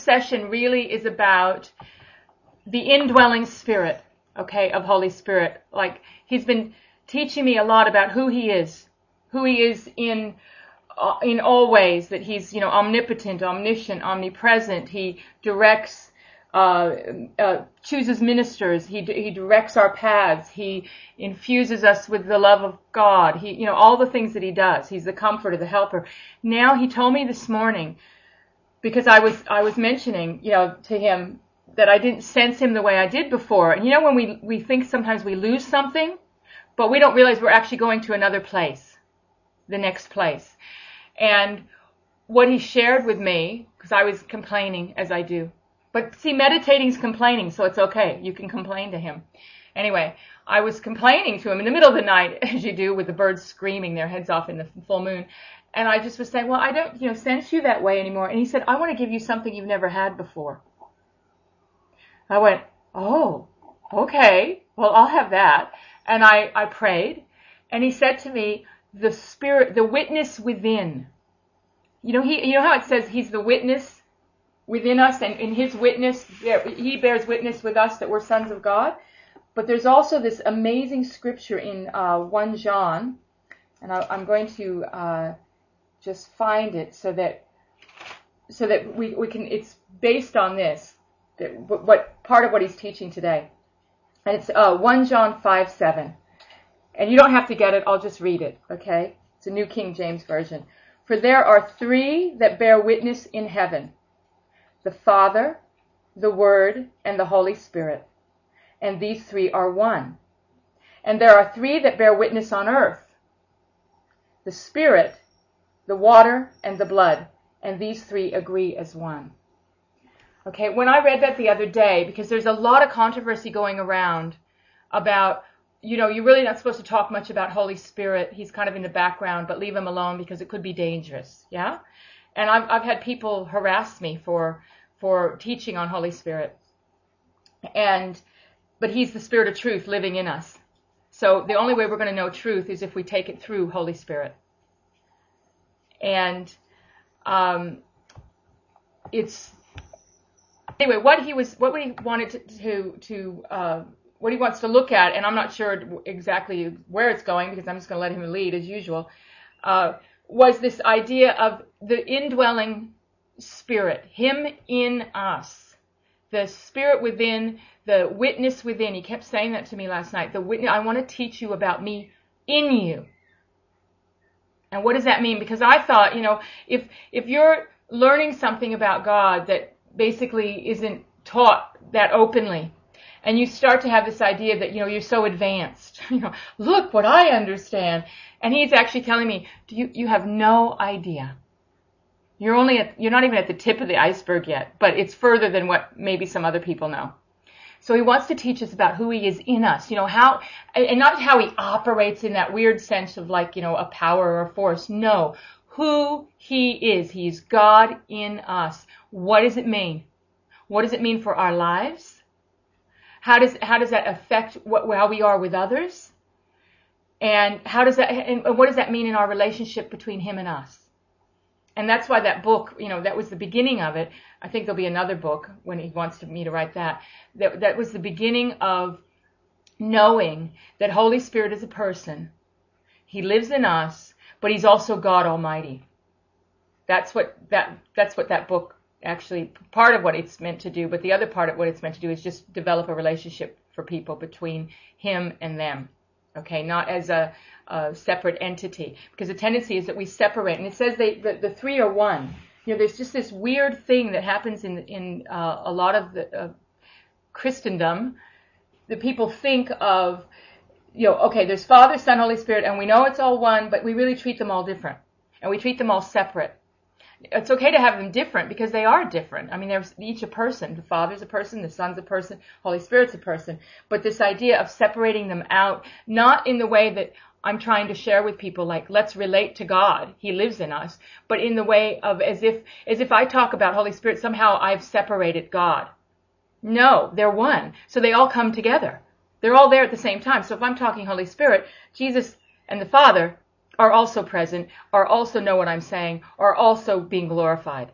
session really is about the indwelling spirit, okay, of Holy Spirit. Like, he's been teaching me a lot about who he is in all ways, that he's, omnipotent, omniscient, omnipresent. He directs, chooses ministers. He directs our paths. He infuses us with the love of God. He, all the things that he does. He's the comforter, the helper. Now, he told me this morning, because I was mentioning, to him that I didn't sense him the way I did before. And when we think sometimes we lose something, but we don't realize we're actually going to another place, the next place. And what he shared with me, because I was complaining as I do. But see, meditating's complaining, so it's okay. You can complain to him. Anyway, I was complaining to him in the middle of the night, as you do, with the birds screaming their heads off in the full moon. And I just was saying, well, I don't, sense you that way anymore. And he said, I want to give you something you've never had before. I went, oh, okay, well, I'll have that. And I prayed, and he said to me, the Spirit, the witness within. You know how it says he's the witness within us, and in his witness, he bears witness with us that we're sons of God. But there's also this amazing scripture in 1 John, and I'm going to just find it so that we can. It's based on this. What part of what he's teaching today. And it's 1 John 5:7. And you don't have to get it, I'll just read it, okay? It's a New King James Version. For there are three that bear witness in heaven, the Father, the Word, and the Holy Spirit. And these three are one. And there are three that bear witness on earth, the Spirit, the water, and the blood. And these three agree as one. Okay, when I read that the other day, because there's a lot of controversy going around about, you're really not supposed to talk much about Holy Spirit. He's kind of in the background, but leave him alone because it could be dangerous. Yeah? And I've had people harass me for teaching on Holy Spirit. But he's the Spirit of truth living in us. So the only way we're going to know truth is if we take it through Holy Spirit. And anyway, what he wanted what he wants to look at, and I'm not sure exactly where it's going because I'm just going to let him lead as usual, was this idea of the indwelling Spirit, him in us, the Spirit within, the witness within. He kept saying that to me last night. The witness. I want to teach you about me in you. And what does that mean? Because I thought, if you're learning something about God that basically isn't taught that openly, and you start to have this idea that, you're so advanced, look what I understand. And he's actually telling me, you have no idea. You're not even at the tip of the iceberg yet, but it's further than what maybe some other people know. So he wants to teach us about who he is in us, how, and not how he operates in that weird sense of like, a power or a force. No, who he is. He's God in us. What does it mean? What does it mean for our lives? How does that affect how we are with others? And what does that mean in our relationship between him and us? And that's why that book, that was the beginning of it. I think there'll be another book when he wants me to write that. That was the beginning of knowing that Holy Spirit is a person. He lives in us, but he's also God Almighty. That's what that book actually, part of what it's meant to do, but the other part of what it's meant to do is just develop a relationship for people between him and them. Okay, not as a separate entity, because the tendency is that we separate, and it says the three are one. There's just this weird thing that happens in a lot of the Christendom. The people think of, okay, there's Father, Son, Holy Spirit, and we know it's all one, but we really treat them all different, and we treat them all separate. It's okay to have them different because they are different. I mean, there's each a person. The Father's a person, the Son's a person, Holy Spirit's a person. But this idea of separating them out, not in the way that I'm trying to share with people, like, let's relate to God. He lives in us. But in the way of as if I talk about Holy Spirit, somehow I've separated God. No, they're one. So they all come together. They're all there at the same time. So if I'm talking Holy Spirit, Jesus and the Father are also present, are also know what I'm saying, are also being glorified.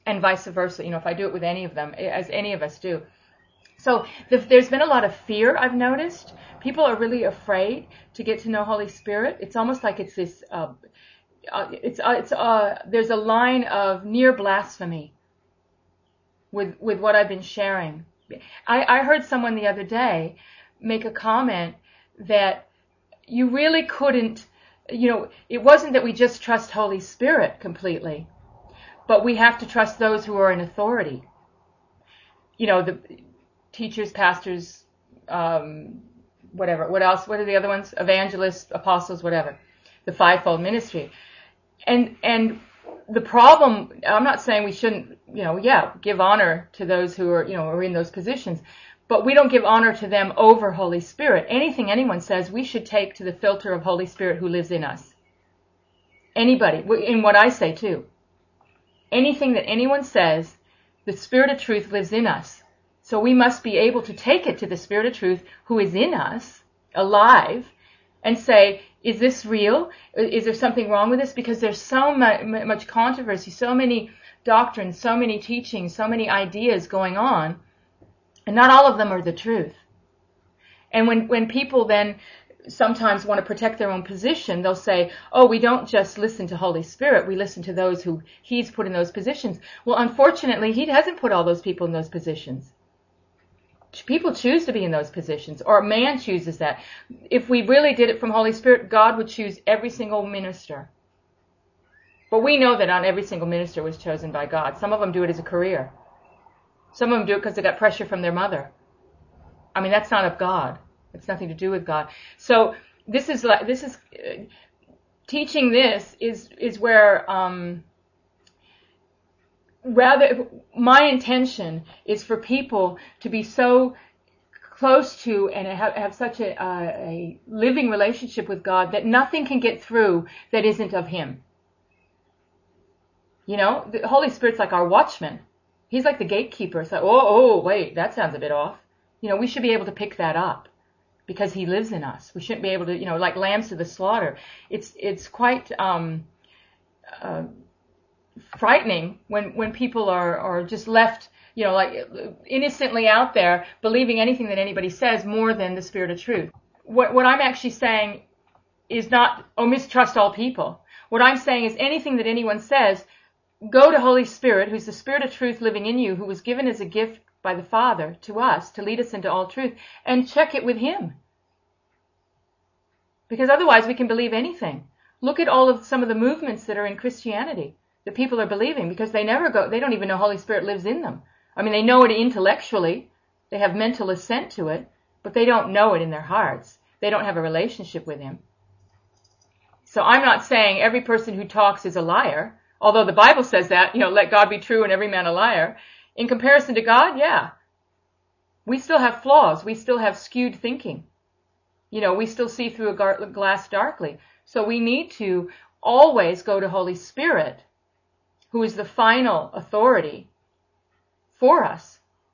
and vice versa. If I do it with any of them, as any of us do. So there's been a lot of fear, I've noticed. People are really afraid to get to know Holy Spirit. It's almost like it's this, there's a line of near blasphemy with what I've been sharing. I heard someone the other day make a comment that you really couldn't, it wasn't that we just trust Holy Spirit completely, but we have to trust those who are in authority. The teachers, pastors, whatever. What else? What are the other ones? Evangelists, apostles, whatever. The fivefold ministry. And the problem, I'm not saying we shouldn't, give honor to those who are in those positions, but we don't give honor to them over Holy Spirit. Anything anyone says, we should take to the filter of Holy Spirit who lives in us. Anybody, in what I say too. Anything that anyone says, the Spirit of truth lives in us. So we must be able to take it to the Spirit of truth who is in us, alive, and say, is this real? Is there something wrong with this? Because there's so much controversy, so many doctrines, so many teachings, so many ideas going on, and not all of them are the truth. And when people then sometimes want to protect their own position, they'll say, oh, we don't just listen to Holy Spirit, we listen to those who He's put in those positions. Well, unfortunately, He hasn't put all those people in those positions. People choose to be in those positions, or man chooses that. If we really did it from Holy Spirit, God would choose every single minister. But we know that not every single minister was chosen by God. Some of them do it as a career. Some of them do it because they got pressure from their mother. I mean, that's not of God. It's nothing to do with God. So teaching this is where, rather, my intention is for people to be so close to and have such a living relationship with God that nothing can get through that isn't of Him. The Holy Spirit's like our watchman. He's like the gatekeeper. It's like, wait, that sounds a bit off. We should be able to pick that up because He lives in us. We shouldn't be able to, like lambs to the slaughter. It's quite frightening when people are just left, like innocently out there believing anything that anybody says more than the Spirit of truth. What I'm actually saying is not, mistrust all people. What I'm saying is anything that anyone says, go to Holy Spirit, who's the Spirit of truth living in you, who was given as a gift by the Father to us to lead us into all truth, and check it with Him. Because otherwise we can believe anything. Look at some of the movements that are in Christianity that people are believing, because they don't even know Holy Spirit lives in them. I mean, they know it intellectually, they have mental assent to it, but they don't know it in their hearts. They don't have a relationship with Him. So I'm not saying every person who talks is a liar, although the Bible says that, let God be true and every man a liar. In comparison to God, yeah. We still have flaws. We still have skewed thinking. We still see through a glass darkly. So we need to always go to Holy Spirit, who is the final authority for us.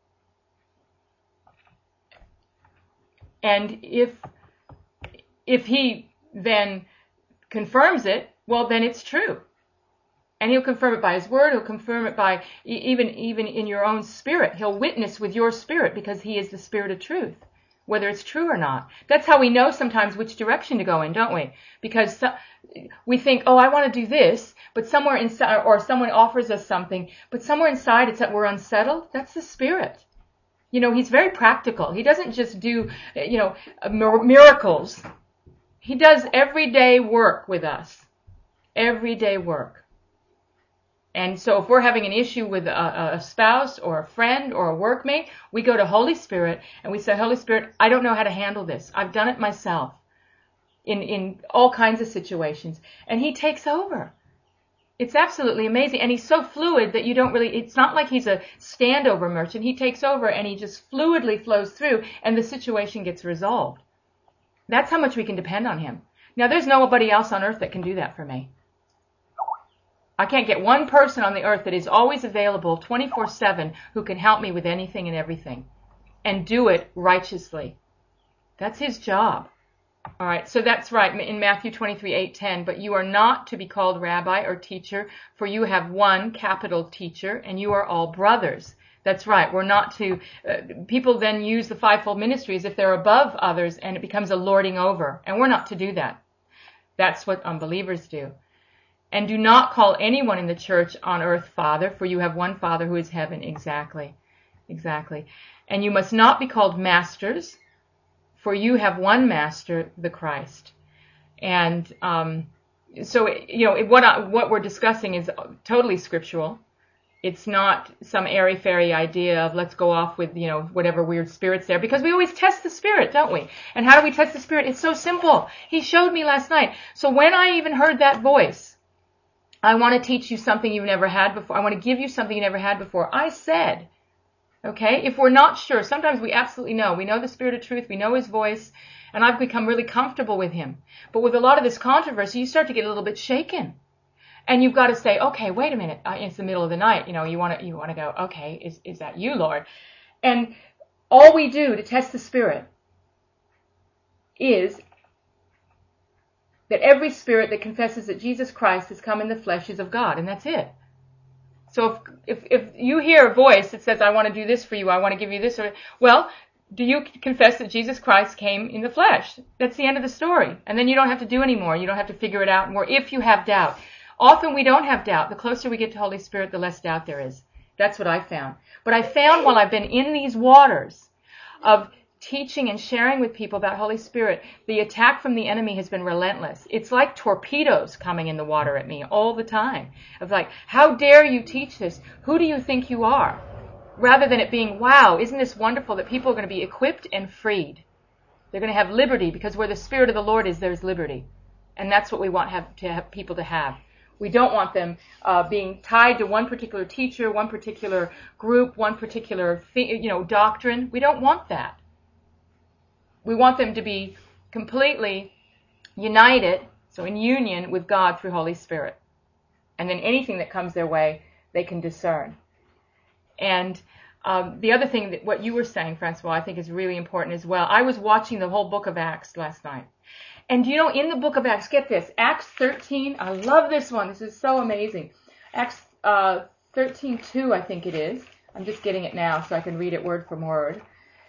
And if He then confirms it, well, then it's true. And He'll confirm it by His word. He'll confirm it by even in your own spirit. He'll witness with your spirit because He is the Spirit of truth, whether it's true or not. That's how we know sometimes which direction to go in, don't we? Because we think, I want to do this, but somewhere inside, or someone offers us something, but somewhere inside it's that we're unsettled. That's the Spirit. He's very practical. He doesn't just do, miracles. He does everyday work with us. Everyday work. And so if we're having an issue with a spouse or a friend or a workmate, we go to Holy Spirit and we say, Holy Spirit, I don't know how to handle this. I've done it myself in all kinds of situations. And He takes over. It's absolutely amazing. And He's so fluid that it's not like He's a standover merchant. He takes over and He just fluidly flows through and the situation gets resolved. That's how much we can depend on Him. Now, there's nobody else on earth that can do that for me. I can't get one person on the earth that is always available 24/7 who can help me with anything and everything and do it righteously. That's His job. All right, so that's right in Matthew 23:8-10. But you are not to be called rabbi or teacher, for you have one capital teacher, and you are all brothers. That's right. We're not to, people then use the fivefold ministry as if they're above others, and it becomes a lording over. And we're not to do that. That's what unbelievers do. And do not call anyone in the church on earth Father, for you have one Father who is heaven. Exactly. And you must not be called masters, for you have one Master, the Christ. And so, what we're discussing is totally scriptural. It's not some airy-fairy idea of let's go off with, whatever weird spirit's there, because we always test the spirit, don't we? And how do we test the spirit? It's so simple. He showed me last night. So when I even heard that voice, I want to teach you something you've never had before. I want to give you something you never had before. I said, okay, if we're not sure, sometimes we absolutely know. We know the Spirit of truth. We know His voice. And I've become really comfortable with Him. But with a lot of this controversy, you start to get a little bit shaken. And you've got to say, okay, wait a minute. It's the middle of the night. You want to go, okay, is that you, Lord? And all we do to test the Spirit is that every spirit that confesses that Jesus Christ has come in the flesh is of God, and that's it. So if you hear a voice that says, I want to do this for you, I want to give you this, well, do you confess that Jesus Christ came in the flesh? That's the end of the story. And then you don't have to do any more. You don't have to figure it out more if you have doubt. Often we don't have doubt. The closer we get to Holy Spirit, the less doubt there is. That's what I found. But I found while I've been in these waters of teaching and sharing with people about Holy Spirit, the attack from the enemy has been relentless. It's like torpedoes coming in the water at me all the time. Of like, how dare you teach this? Who do you think you are? Rather than it being, wow, isn't this wonderful that people are going to be equipped and freed? They're going to have liberty, because where the Spirit of the Lord is, there's liberty. And that's what we want to have people to have. We don't want them being tied to one particular teacher, one particular group, one particular doctrine. We don't want that. We want them to be completely united, so in union with God through Holy Spirit. And then anything that comes their way, they can discern. And the other thing, that what you were saying, Francois, I think is really important as well. I was watching the whole book of Acts last night. And in the book of Acts, get this, Acts 13, I love this one. This is so amazing. Acts 13:2, I think it is. I'm just getting it now so I can read it word for word.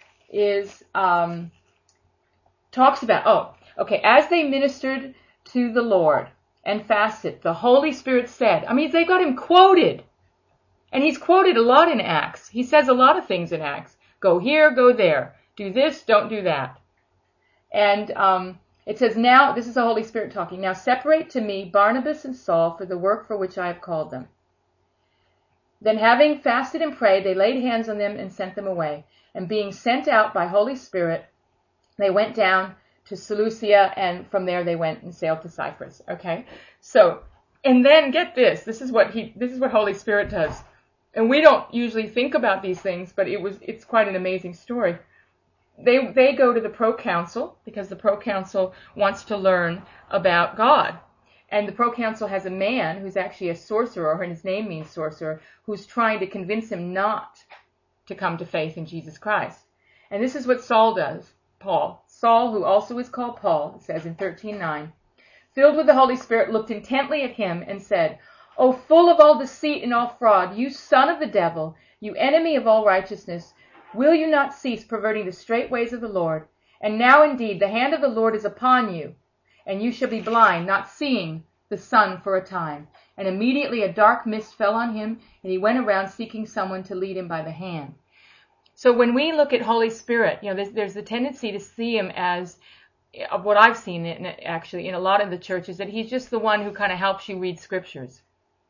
Talks about, as they ministered to the Lord and fasted, the Holy Spirit said, they've got him quoted. And he's quoted a lot in Acts. He says a lot of things in Acts. Go here, go there. Do this, don't do that. And it says, now, this is the Holy Spirit talking, now separate to me Barnabas and Saul for the work for which I have called them. Then having fasted and prayed, they laid hands on them and sent them away. And being sent out by Holy Spirit, they went down to Seleucia, and from there they went and sailed to Cyprus. Okay? So, and then get this. This is what Holy Spirit does. And we don't usually think about these things, but it's quite an amazing story. They go to the proconsul, because the proconsul wants to learn about God. And the proconsul has a man who's actually a sorcerer, and his name means sorcerer, who's trying to convince him not to come to faith in Jesus Christ. And this is what Saul does. Saul, who also is called Paul, it says in 13:9, filled with the Holy Spirit, looked intently at him and said, O full of all deceit and all fraud, you son of the devil, you enemy of all righteousness, will you not cease perverting the straight ways of the Lord? And now indeed the hand of the Lord is upon you, and you shall be blind, not seeing the sun for a time. And immediately a dark mist fell on him, and he went around seeking someone to lead him by the hand. So when we look at Holy Spirit, there's a tendency to see him as, of what I've seen in a lot of the churches, that he's just the one who kind of helps you read scriptures.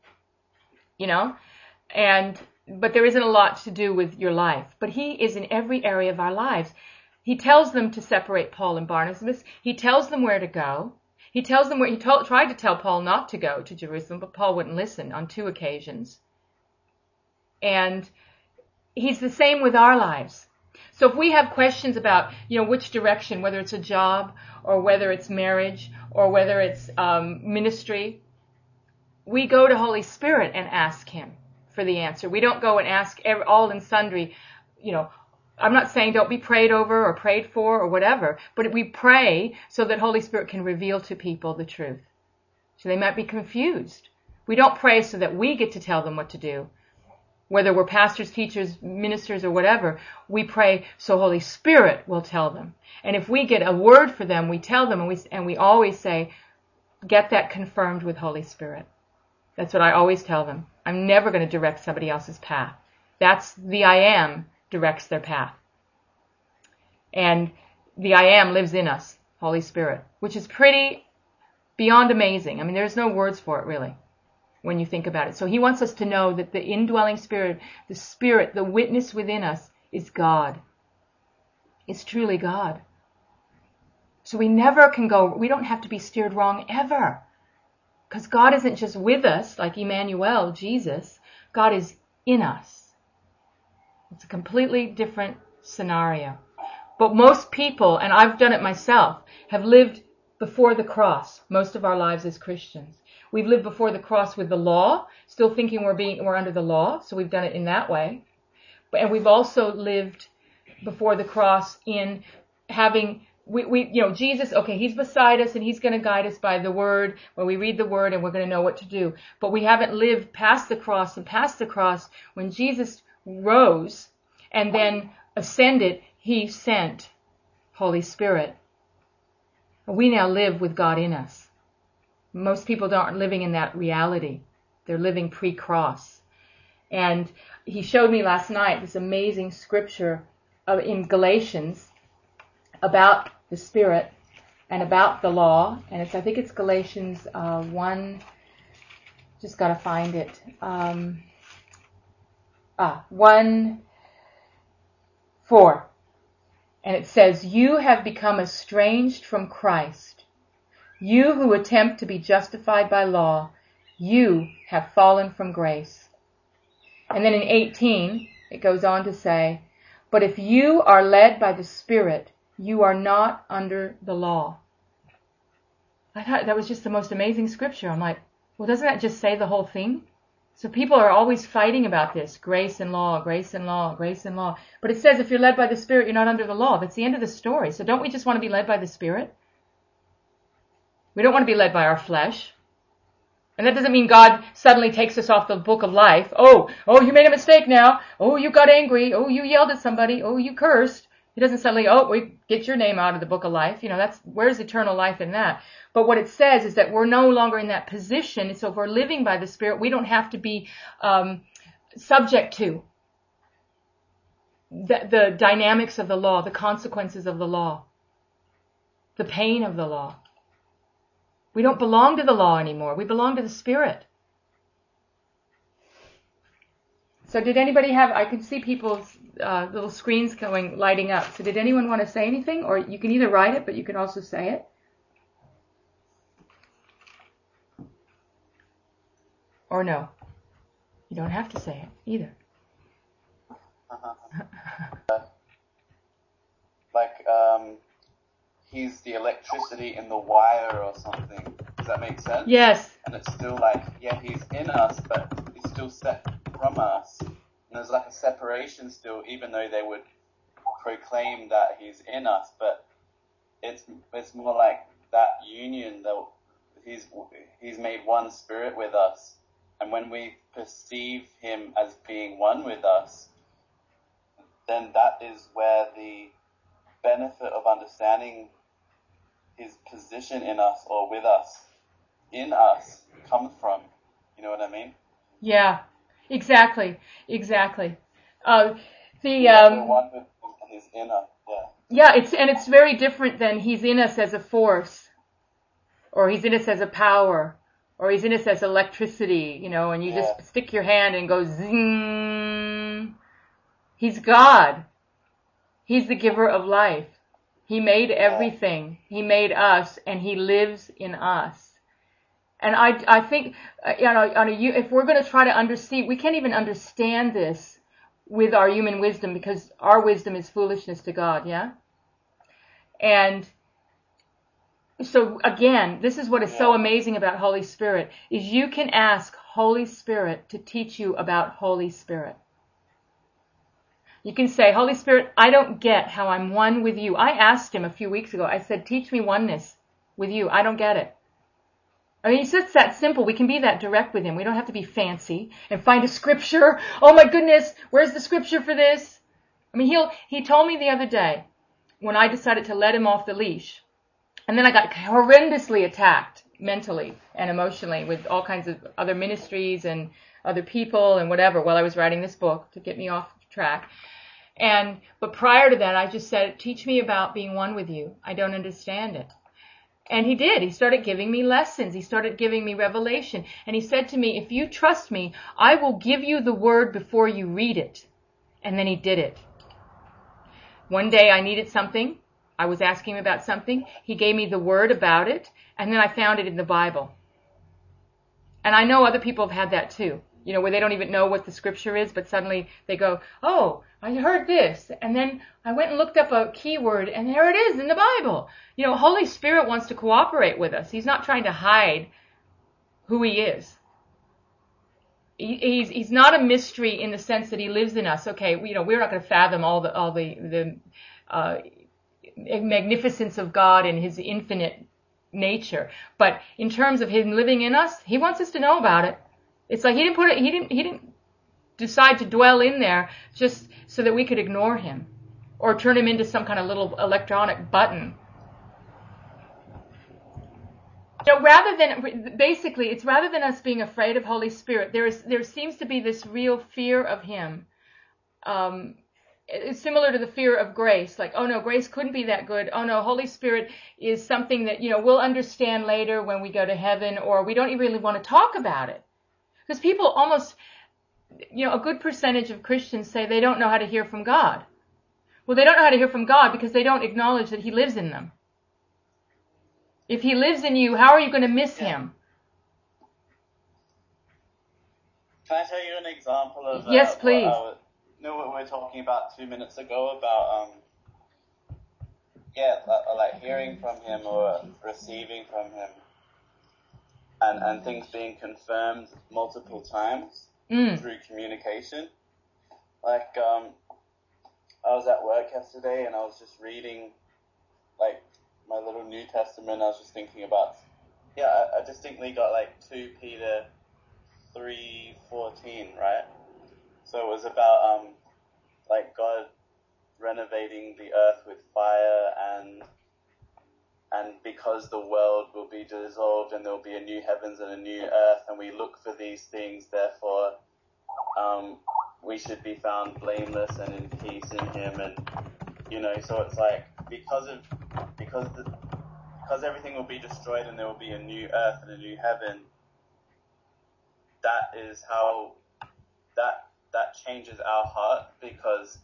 But there isn't a lot to do with your life. But he is in every area of our lives. He tells them to separate Paul and Barnabas. He tells them where to go. He tells them tried to tell Paul not to go to Jerusalem, but Paul wouldn't listen on 2 occasions. And he's the same with our lives. So if we have questions about, which direction, whether it's a job or whether it's marriage or whether it's ministry, we go to Holy Spirit and ask him for the answer. We don't go and ask all and sundry, I'm not saying don't be prayed over or prayed for or whatever, but we pray so that Holy Spirit can reveal to people the truth. So they might be confused. We don't pray so that we get to tell them what to do. Whether we're pastors, teachers, ministers, or whatever, we pray so Holy Spirit will tell them. And if we get a word for them, we tell them, and we always say, get that confirmed with Holy Spirit. That's what I always tell them. I'm never going to direct somebody else's path. That's the I Am directs their path. And the I Am lives in us, Holy Spirit, which is pretty beyond amazing. I mean, there's no words for it, really, when you think about it. So he wants us to know that the indwelling Spirit, the witness within us is God. It's truly God. So we never can go, we don't have to be steered wrong ever. Because God isn't just with us, like Emmanuel, Jesus. God is in us. It's a completely different scenario. But most people, and I've done it myself, have lived before the cross most of our lives as Christians. We've lived before the cross with the law, still thinking we're under the law, so we've done it in that way. And we've also lived before the cross in having, Jesus, okay, he's beside us and he's going to guide us by the word, when we read the word and we're going to know what to do. But we haven't lived past the cross, and past the cross, when Jesus rose and then ascended, he sent Holy Spirit. We now live with God in us. Most people aren't living in that reality. They're living pre-cross. And he showed me last night this amazing scripture in Galatians about the Spirit and about the law. And I think it's Galatians 1, just got to find it. 1:4. And it says, you have become estranged from Christ. You who attempt to be justified by law, you have fallen from grace. And then in 18, it goes on to say, but if you are led by the Spirit, you are not under the law. I thought that was just the most amazing scripture. I'm like, well, doesn't that just say the whole thing? So people are always fighting about this, grace and law, grace and law, grace and law. But it says if you're led by the Spirit, you're not under the law. That's the end of the story. So don't we just want to be led by the Spirit? We don't want to be led by our flesh. And that doesn't mean God suddenly takes us off the book of life. Oh, you made a mistake now. Oh, you got angry. Oh, you yelled at somebody. Oh, you cursed. He doesn't suddenly, we get your name out of the book of life. Where's eternal life in that? But what it says is that we're no longer in that position. So if we're living by the Spirit, we don't have to be subject to the dynamics of the law, the consequences of the law, the pain of the law. We don't belong to the law anymore. We belong to the Spirit. So did anybody I could see people's little screens lighting up. So did anyone want to say anything? Or you can either write it, but you can also say it. Or no. You don't have to say it either. He's the electricity in the wire or something. Does that make sense? Yes. And it's still he's in us, but he's still separate from us. And there's a separation still, even though they would proclaim that he's in us, but it's more like that union that he's made one spirit with us. And when we perceive him as being one with us, then that is where the benefit of understanding his position in us or with us, in us, comes from. You know what I mean? Yeah, exactly. The one with his inner, yeah. It's very different than he's in us as a force, or he's in us as a power, or he's in us as electricity, and you just stick your hand and go zing. He's God. He's the giver of life. He made everything. He made us, and he lives in us. And I think, if we're going to try to understand, we can't even understand this with our human wisdom, because our wisdom is foolishness to God, yeah? And so again, this is what is so amazing about Holy Spirit, is you can ask Holy Spirit to teach you about Holy Spirit. You can say, Holy Spirit, I don't get how I'm one with you. I asked him a few weeks ago, I said, teach me oneness with you. I don't get it. I mean, it's just that simple. We can be that direct with him. We don't have to be fancy and find a scripture. Oh my goodness, where's the scripture for this? I mean, he told me the other day when I decided to let him off the leash, and then I got horrendously attacked mentally and emotionally with all kinds of other ministries and other people and whatever while I was writing this book to get me off track. But prior to that, I just said, teach me about being one with you. I don't understand it. And he did. He started giving me lessons. He started giving me revelation. And he said to me, if you trust me, I will give you the word before you read it. And then he did it. One day I needed something. I was asking him about something. He gave me the word about it. And then I found it in the Bible. And I know other people have had that too. You know, where they don't even know what the scripture is, but suddenly they go, oh, I heard this. And then I went and looked up a keyword, and there it is in the Bible. You know, Holy Spirit wants to cooperate with us. He's not trying to hide who he is. He's not a mystery in the sense that he lives in us. Okay, you know, we're not going to fathom all the magnificence of God and his infinite nature. But in terms of him living in us, he wants us to know about it. It's like he didn't decide to dwell in there just so that we could ignore him or turn him into some kind of little electronic button. You know, rather than us being afraid of Holy Spirit, there seems to be this real fear of him. It's similar to the fear of grace. Like, oh no, grace couldn't be that good. Oh no, Holy Spirit is something that, you know, we'll understand later when we go to heaven, or we don't even really want to talk about it. Because people almost, you know, a good percentage of Christians say they don't know how to hear from God. Well, they don't know how to hear from God because they don't acknowledge that he lives in them. If he lives in you, how are you going to miss him? Can I tell you an example of... Yes, please. What we were talking about 2 minutes ago about, like hearing from him or receiving from him. And things being confirmed multiple times through communication. Like, I was at work yesterday and I was just reading, like, my little New Testament. I was just thinking about, I distinctly got, like, 2 Peter 3:14, right? So it was about, like, God renovating the earth with fire and because the world will be dissolved and there will be a new heavens and a new earth, and we look for these things, therefore we should be found blameless and in peace in him. And, you know, so it's like, because everything will be destroyed and there will be a new earth and a new heaven, that is how that changes our heart, because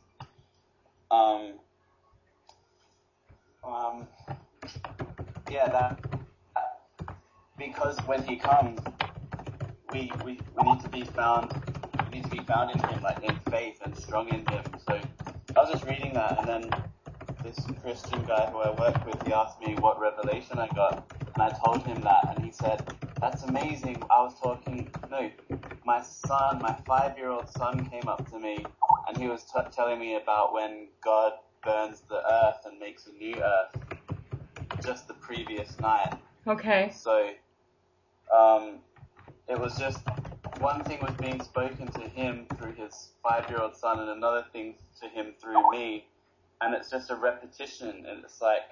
because when he comes, we need to be found in him, like in faith and strong in him. So I was just reading that, and then this Christian guy who I work with, he asked me what revelation I got, and I told him that, and he said, that's amazing. My 5-year-old son came up to me, and he was telling me about when God burns the earth and makes a new earth just the previous night. Okay. So, it was just, one thing was being spoken to him through his 5-year-old son, and another thing to him through me, and it's just a repetition, and it's like,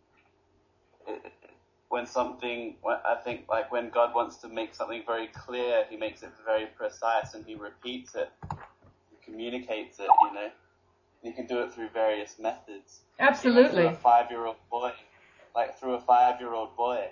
I think like when God wants to make something very clear, he makes it very precise, and he repeats it, he communicates it, you know. You can do it through various methods. Absolutely. Through a 5-year-old boy.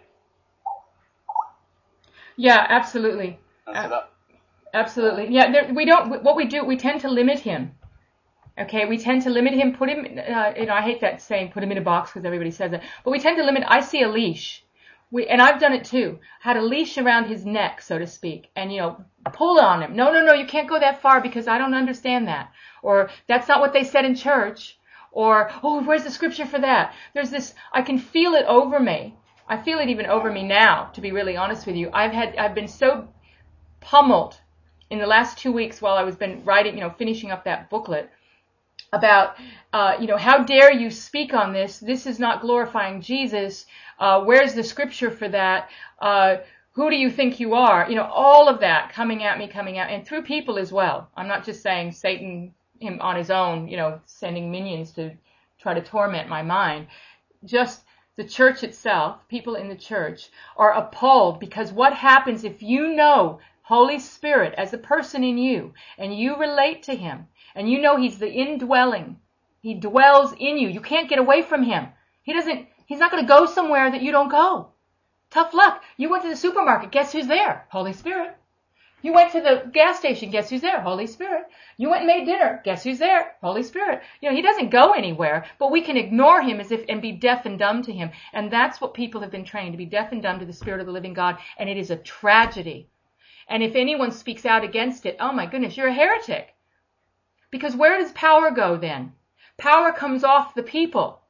Yeah, absolutely. Absolutely. Yeah, we tend to limit him. Okay, we tend to limit him, put him, I hate that saying, put him in a box, because everybody says it, but we tend to limit. I see a leash. And I've done it too. Had a leash around his neck, so to speak, and, pull on him. No, you can't go that far because I don't understand that. Or, that's not what they said in church. Or, oh, where's the scripture for that? There's this, I can feel it over me. I feel it even over me now, to be really honest with you. I've been so pummeled in the last 2 weeks while I was been writing, finishing up that booklet. about, how dare you speak on this? This is not glorifying Jesus. Where's the scripture for that? Who do you think you are? All of that coming at me, and through people as well. I'm not just saying Satan, him on his own, sending minions to try to torment my mind. Just the church itself, people in the church are appalled, because what happens if you know Holy Spirit as a person in you, and you relate to him, and you know he's the indwelling. He dwells in you. You can't get away from him. He's not going to go somewhere that you don't go. Tough luck. You went to the supermarket. Guess who's there? Holy Spirit. You went to the gas station. Guess who's there? Holy Spirit. You went and made dinner. Guess who's there? Holy Spirit. He doesn't go anywhere, but we can ignore him and be deaf and dumb to him. And that's what people have been trained, to be deaf and dumb to the Spirit of the living God. And it is a tragedy. And if anyone speaks out against it, oh my goodness, you're a heretic. Because where does power go then? Power comes off the people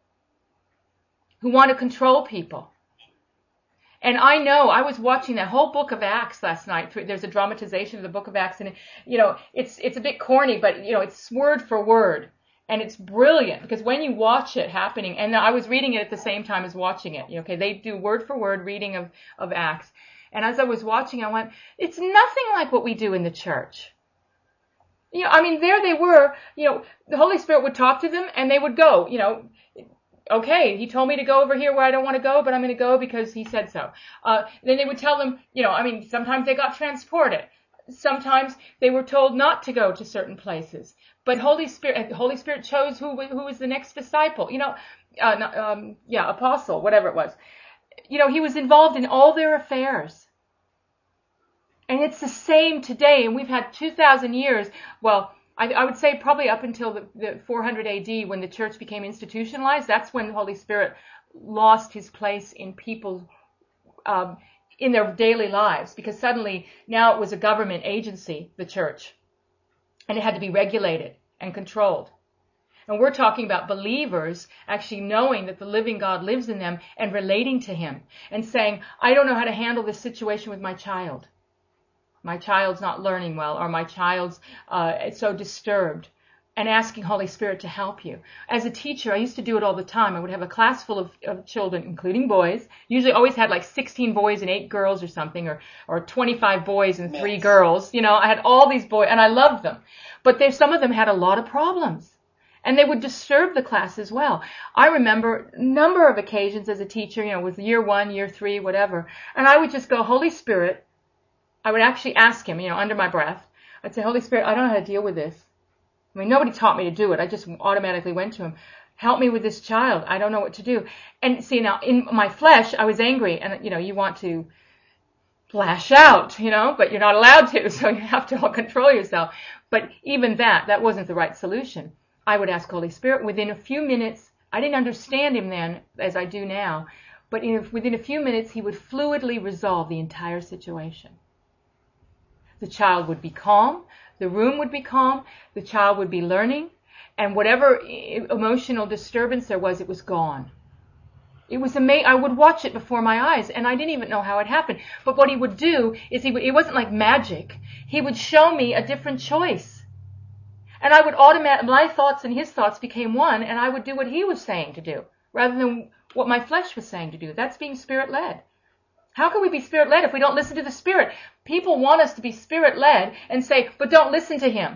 who want to control people. And I know, I was watching that whole book of Acts last night. There's a dramatization of the book of Acts, and it's a bit corny, but it's word for word. And it's brilliant, because when you watch it happening, and I was reading it at the same time as watching it. Okay, they do word for word reading of Acts. And as I was watching, I went, it's nothing like what we do in the church. There they were, the Holy Spirit would talk to them and they would go, okay, he told me to go over here where I don't want to go, but I'm going to go because he said so. Then they would tell them, sometimes they got transported. Sometimes they were told not to go to certain places. But Holy Spirit chose who was the next disciple, apostle, whatever it was. He was involved in all their affairs. And it's the same today, and we've had 2,000 years, well, I would say probably up until the 400 AD when the church became institutionalized. That's when the Holy Spirit lost his place in people's, in their daily lives, because suddenly now it was a government agency, the church, and it had to be regulated and controlled. And we're talking about believers actually knowing that the living God lives in them and relating to him and saying, I don't know how to handle this situation with my child. My child's not learning well, or my child's so disturbed, and asking Holy Spirit to help you. As a teacher, I used to do it all the time. I would have a class full of children, including boys. Usually always had like 16 boys and 8 girls or something, or 25 boys and 3 girls. I had all these boys, and I loved them. But some of them had a lot of problems. And they would disturb the class as well. I remember a number of occasions as a teacher, with year 1, year 3, whatever. And I would just go, Holy Spirit, I would actually ask him, under my breath. I'd say, Holy Spirit, I don't know how to deal with this. Nobody taught me to do it. I just automatically went to him. Help me with this child. I don't know what to do. And see, now, in my flesh, I was angry. And, you want to lash out, but you're not allowed to. So you have to control yourself. But even that wasn't the right solution. I would ask Holy Spirit within a few minutes. I didn't understand him then as I do now, but within a few minutes he would fluidly resolve the entire situation. The child would be calm, the room would be calm, the child would be learning, and whatever emotional disturbance there was, it was gone. It was amazing. I would watch it before my eyes, and I didn't even know how it happened. But what he would do is it wasn't like magic. He would show me a different choice. And I would my thoughts and his thoughts became one, and I would do what he was saying to do, rather than what my flesh was saying to do. That's being Spirit-led. How can we be Spirit-led if we don't listen to the Spirit? People want us to be Spirit-led and say, but don't listen to him.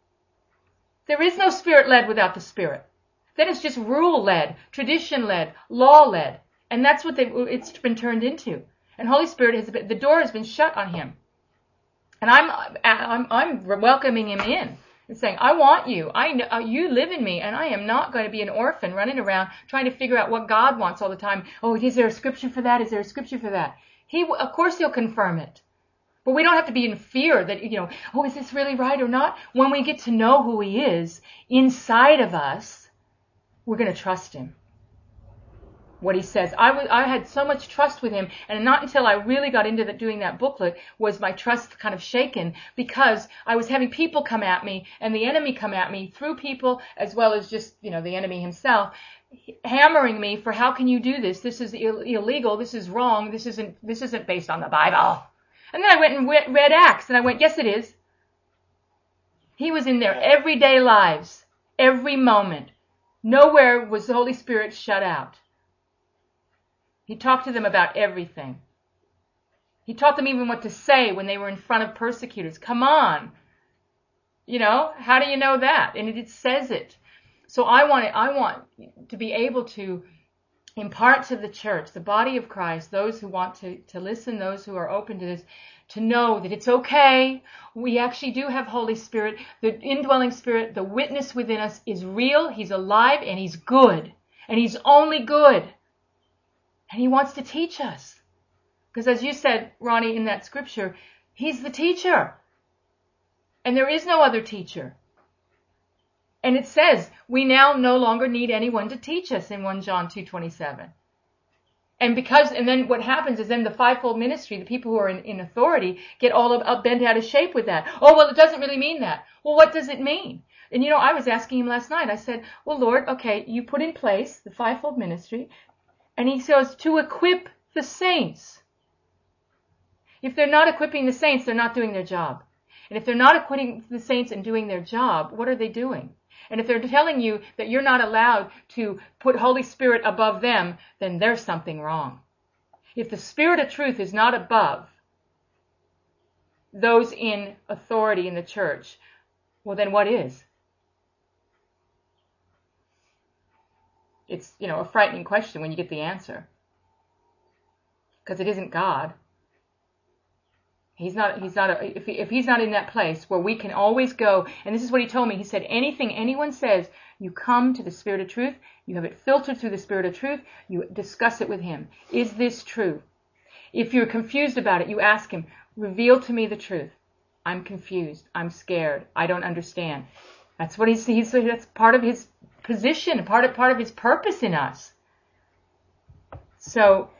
There is no Spirit-led without the Spirit. Then it's just rule-led, tradition-led, law-led. And that's what it's been turned into. And Holy Spirit the door has been shut on him. And I'm welcoming him in. And saying, I want you. I know you live in me, and I am not going to be an orphan running around trying to figure out what God wants all the time. Oh, is there a scripture for that? Is there a scripture for that? Of course he'll confirm it. But we don't have to be in fear that, is this really right or not? When we get to know who he is inside of us, we're going to trust him. What he says. I had so much trust with him, and not until I really got into doing that booklet was my trust kind of shaken, because I was having people come at me and the enemy come at me through people as well as just, the enemy himself, hammering me for how can you do this? This is illegal. This is wrong. This isn't based on the Bible. And then I went and read Acts, and I went, yes, it is. He was in their everyday lives. every moment. Nowhere was the Holy Spirit shut out. He talked to them about everything. He taught them even what to say when they were in front of persecutors. Come on. How do you know that? And it says it. So I want to be able to impart to the church, the body of Christ, those who want to listen, those who are open to this, to know that it's okay. We actually do have Holy Spirit. The indwelling Spirit, the witness within us is real. He's alive and He's good. And He's only good. And He wants to teach us. Because as you said, Ronnie, in that scripture, He's the teacher. And there is no other teacher. And it says, we now no longer need anyone to teach us in 1 John 2:27. And then what happens is then the fivefold ministry, the people who are in authority, get all bent out of shape with that. Oh, well, it doesn't really mean that. Well, what does it mean? And I was asking him last night, I said, well, Lord, okay, you put in place the fivefold ministry, and He says to equip the saints. If they're not equipping the saints, they're not doing their job. And if they're not equipping the saints and doing their job, what are they doing? And if they're telling you that you're not allowed to put Holy Spirit above them, then there's something wrong. If the Spirit of truth is not above those in authority in the church, well, then what is? It's, a frightening question when you get the answer. Because it isn't God. If He's not in that place where we can always go, and this is what He told me. He said, anything anyone says, you come to the Spirit of truth, you have it filtered through the Spirit of truth, you discuss it with Him. Is this true? If you're confused about it, you ask Him, reveal to me the truth. I'm confused. I'm scared. I don't understand. That's what that's part of His position, part of His purpose in us. So,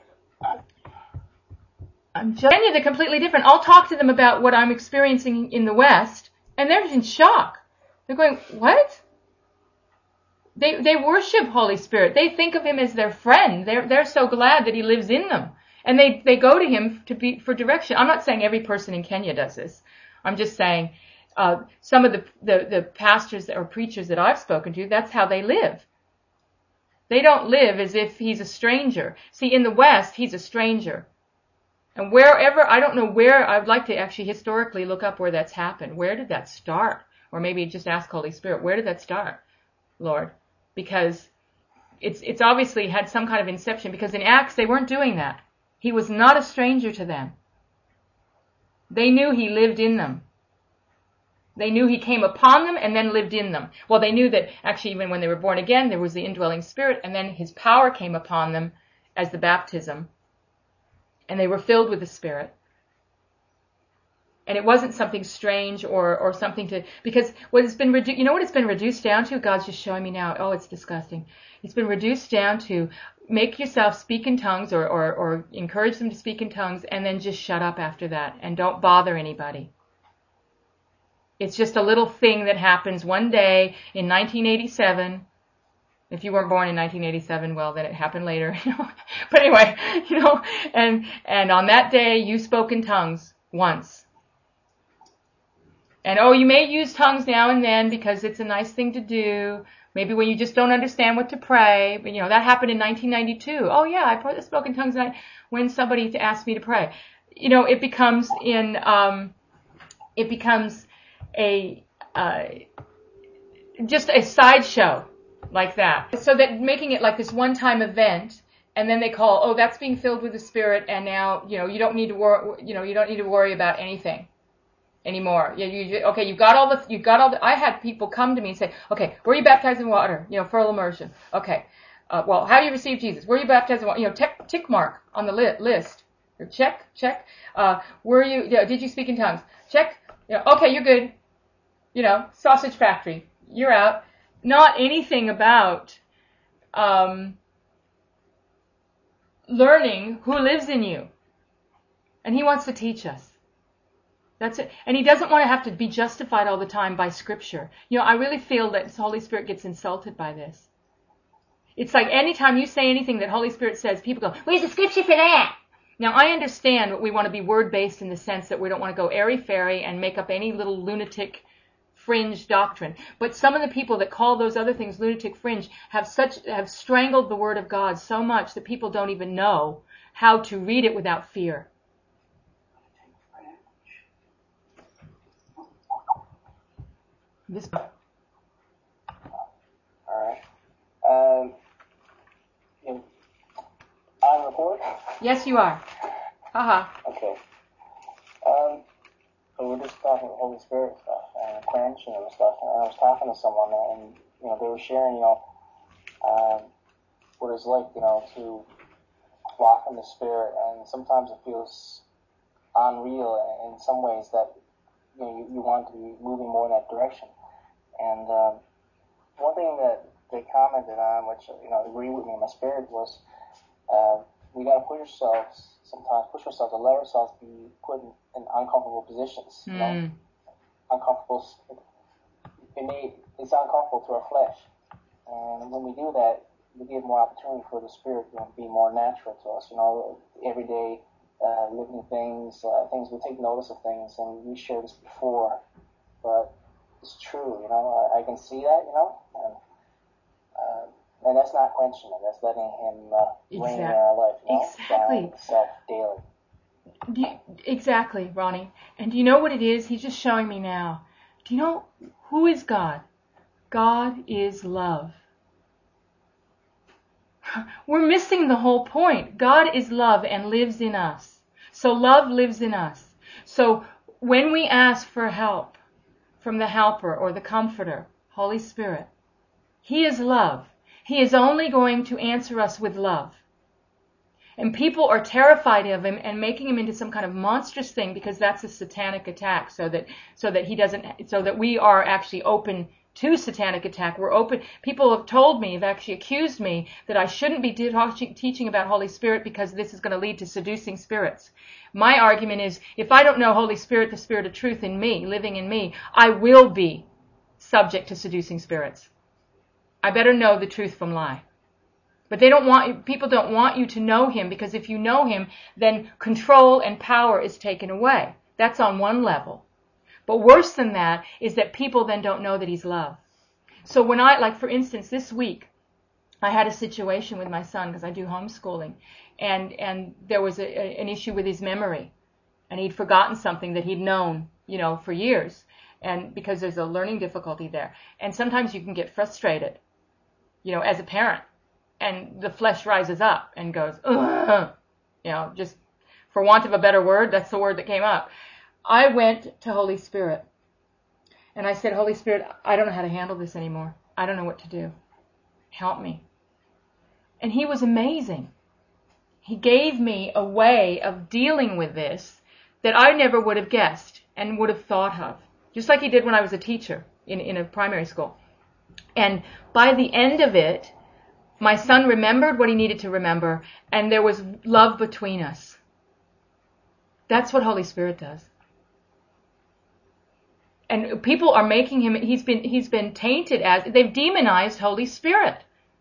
I'm just they're completely different. I'll talk to them about what I'm experiencing in the West, and they're in shock. They're going, what? They worship Holy Spirit. They think of Him as their friend. They're so glad that He lives in them. And they go to Him for direction. I'm not saying every person in Kenya does this. I'm just saying some of the pastors or preachers that I've spoken to, that's how they live. They don't live as if He's a stranger. See, in the West, He's a stranger. And wherever, I don't know where, I'd like to actually historically look up where that's happened. Where did that start? Or maybe just ask Holy Spirit, where did that start, Lord? Because it's obviously had some kind of inception, because in Acts they weren't doing that. He was not a stranger to them. They knew He lived in them. They knew He came upon them and then lived in them. Well, they knew that actually even when they were born again, there was the indwelling Spirit, and then His power came upon them as the baptism. And they were filled with the Spirit. And it wasn't something strange or something to, because what it's been reduced, what it's been reduced down to? God's just showing me now. Oh, it's disgusting. It's been reduced down to make yourself speak in tongues or encourage them to speak in tongues, and then just shut up after that and don't bother anybody. It's just a little thing that happens one day in 1987. If you weren't born in 1987, well, then it happened later. But anyway, and on that day you spoke in tongues once. And you may use tongues now and then because it's a nice thing to do. Maybe when you just don't understand what to pray. But that happened in 1992. Oh yeah, I spoke in tongues when somebody asked me to pray. It becomes just a sideshow. Like that. So that making it like this one-time event, and then they call, that's being filled with the Spirit, and now, you don't need to worry about anything anymore. You've got all the, I had people come to me and say, okay, were you baptized in water? Full immersion. Okay. Well, how do you receive Jesus? Were you baptized in water? Tick mark on the list. Check. Did you speak in tongues? Check. Okay, you're good. Sausage factory. You're out. Not anything about learning who lives in you. And He wants to teach us. That's it. And He doesn't want to have to be justified all the time by Scripture. I really feel that the Holy Spirit gets insulted by this. It's like anytime you say anything that Holy Spirit says, people go, where's the Scripture for that? Now, I understand that we want to be word-based in the sense that we don't want to go airy-fairy and make up any little lunatic fringe doctrine. But some of the people that call those other things lunatic fringe have strangled the Word of God so much that people don't even know how to read it without fear. Alright. On record? Yes, you are. Haha. Okay. So we're just talking about Holy Spirit stuff and quenching and stuff. And I was talking to someone and, they were sharing, what it's like, to walk in the Spirit. And sometimes it feels unreal in some ways that, you want to be moving more in that direction. And one thing that they commented on, which agreed with me in my spirit, was we got to push ourselves to let ourselves be put in uncomfortable positions. Uncomfortable. It's uncomfortable to our flesh, and when we do that, we give more opportunity for the Spirit to be more natural to us. Everyday living things we take notice of things, and we shared this before, but it's true, I can see that, and that's not quenching it. That's letting Him reign in our life, Exactly. Himself daily. Exactly, Ronnie. And do you know what it is? He's just showing me now. Do you know who is God? God is love. We're missing the whole point. God is love and lives in us. So love lives in us. So when we ask for help from the Helper or the Comforter, Holy Spirit, He is love. He is only going to answer us with love. And people are terrified of Him and making Him into some kind of monstrous thing because that's a satanic attack, so that we are actually open to satanic attack. We're open. People have told me, have actually accused me that I shouldn't be teaching about Holy Spirit because this is going to lead to seducing spirits. My argument is, if I don't know Holy Spirit, the Spirit of truth in me, living in me, I will be subject to seducing spirits. I better know the truth from lie. But people don't want you to know Him, because if you know Him, then control and power is taken away. That's on one level. But worse than that is that people then don't know that He's love. So when for instance, this week, I had a situation with my son, because I do homeschooling, and there was an issue with his memory, and he'd forgotten something that he'd known, for years, and because there's a learning difficulty there. And sometimes you can get frustrated, as a parent, and the flesh rises up and goes, ugh, just for want of a better word, that's the word that came up. I went to Holy Spirit, and I said, Holy Spirit, I don't know how to handle this anymore. I don't know what to do. Help me. And He was amazing. He gave me a way of dealing with this that I never would have guessed and would have thought of, just like He did when I was a teacher in a primary school. And by the end of it, my son remembered what he needed to remember, and there was love between us. That's what Holy Spirit does. And people are making Him, he's been tainted they've demonized Holy Spirit.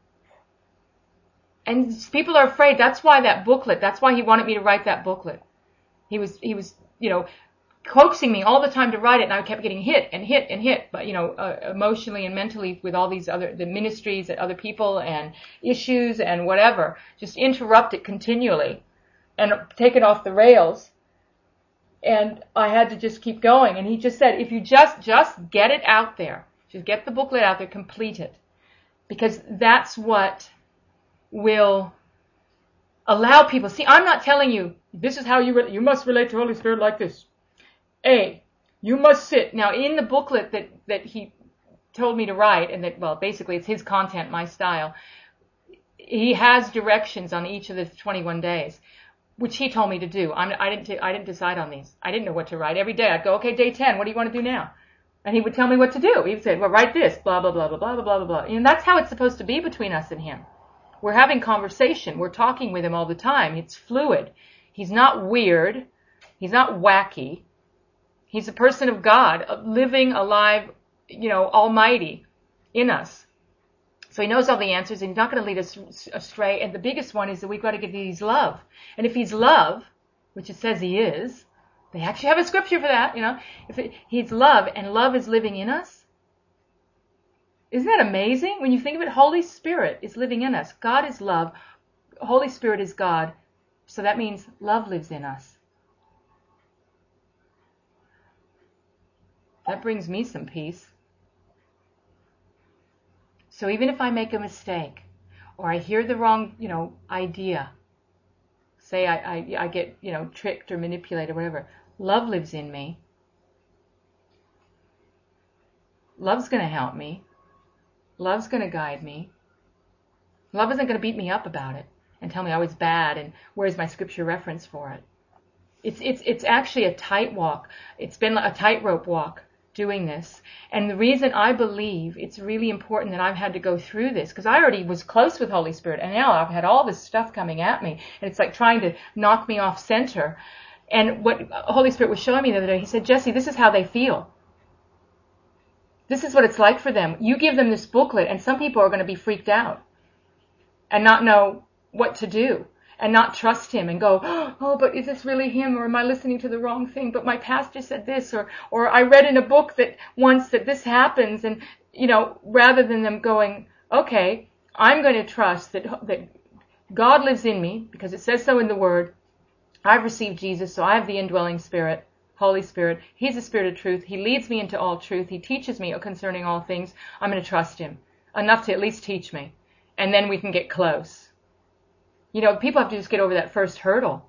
And people are afraid. That's why that's why He wanted me to write that booklet. He was, coaxing me all the time to write it, and I kept getting hit and hit and hit, but emotionally and mentally, with all these the ministries and other people and issues and whatever, just interrupt it continually and take it off the rails. And I had to just keep going. And he just said, if you just get it out there, just get the booklet out there, complete it, because that's what will allow people. See, I'm not telling you this is how you must relate to Holy Spirit like this. You must sit. Now, in the booklet that he told me to write, and basically it's his content, my style, he has directions on each of the 21 days, which he told me to do. I didn't decide on these. I didn't know what to write. Every day I'd go, okay, day 10, what do you want to do now? And he would tell me what to do. He would say, well, write this, blah, blah, blah, blah, blah, blah, blah, blah. And that's how it's supposed to be between us and Him. We're having conversation. We're talking with Him all the time. It's fluid. He's not weird. He's not wacky. He's a person of God, living, alive, almighty in us. So He knows all the answers, and He's not going to lead us astray. And the biggest one is that we've got to get He's love. And if He's love, which it says He is, They actually have a scripture for that, He's love, and love is living in us. Isn't that amazing? When you think of it, Holy Spirit is living in us. God is love. Holy Spirit is God. So that means love lives in us. That brings me some peace. So even if I make a mistake, or I hear the wrong, idea, say I get, tricked or manipulated or whatever, love lives in me. Love's going to help me. Love's going to guide me. Love isn't going to beat me up about it and tell me I was bad and where's my scripture reference for it. It's actually a tight walk. It's been a tightrope walk doing this. And the reason I believe it's really important that I've had to go through this, because I already was close with Holy Spirit, and now I've had all this stuff coming at me, and it's like trying to knock me off center. And what Holy Spirit was showing me the other day, he said, Jesse, this is how they feel. This is what it's like for them. You give them this booklet, and some people are going to be freaked out and not know what to do and not trust him and go, oh, but is this really him, or am I listening to the wrong thing? But my pastor said this, or I read in a book that once that this happens, and rather than them going, okay, I'm going to trust that God lives in me because it says so in the Word. I've received Jesus, so I have the indwelling Spirit, Holy Spirit. He's the Spirit of truth. He leads me into all truth. He teaches me concerning all things. I'm going to trust him enough to at least teach me, and then we can get close. People have to just get over that first hurdle.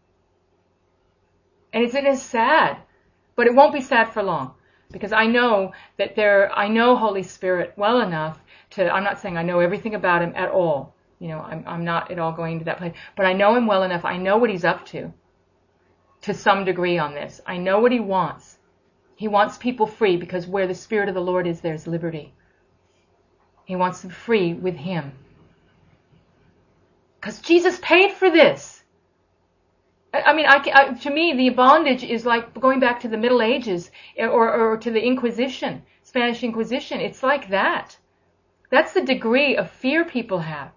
And it is sad, but it won't be sad for long, because I know I know Holy Spirit well enough I'm not saying I know everything about him at all. I'm not at all going to that place, but I know him well enough. I know what he's up to some degree on this. I know what he wants. He wants people free, because where the Spirit of the Lord is, there's liberty. He wants them free with him. Because Jesus paid for this. I mean, to me, the bondage is like going back to the Middle Ages or to the Inquisition, Spanish Inquisition. It's like that. That's the degree of fear people have.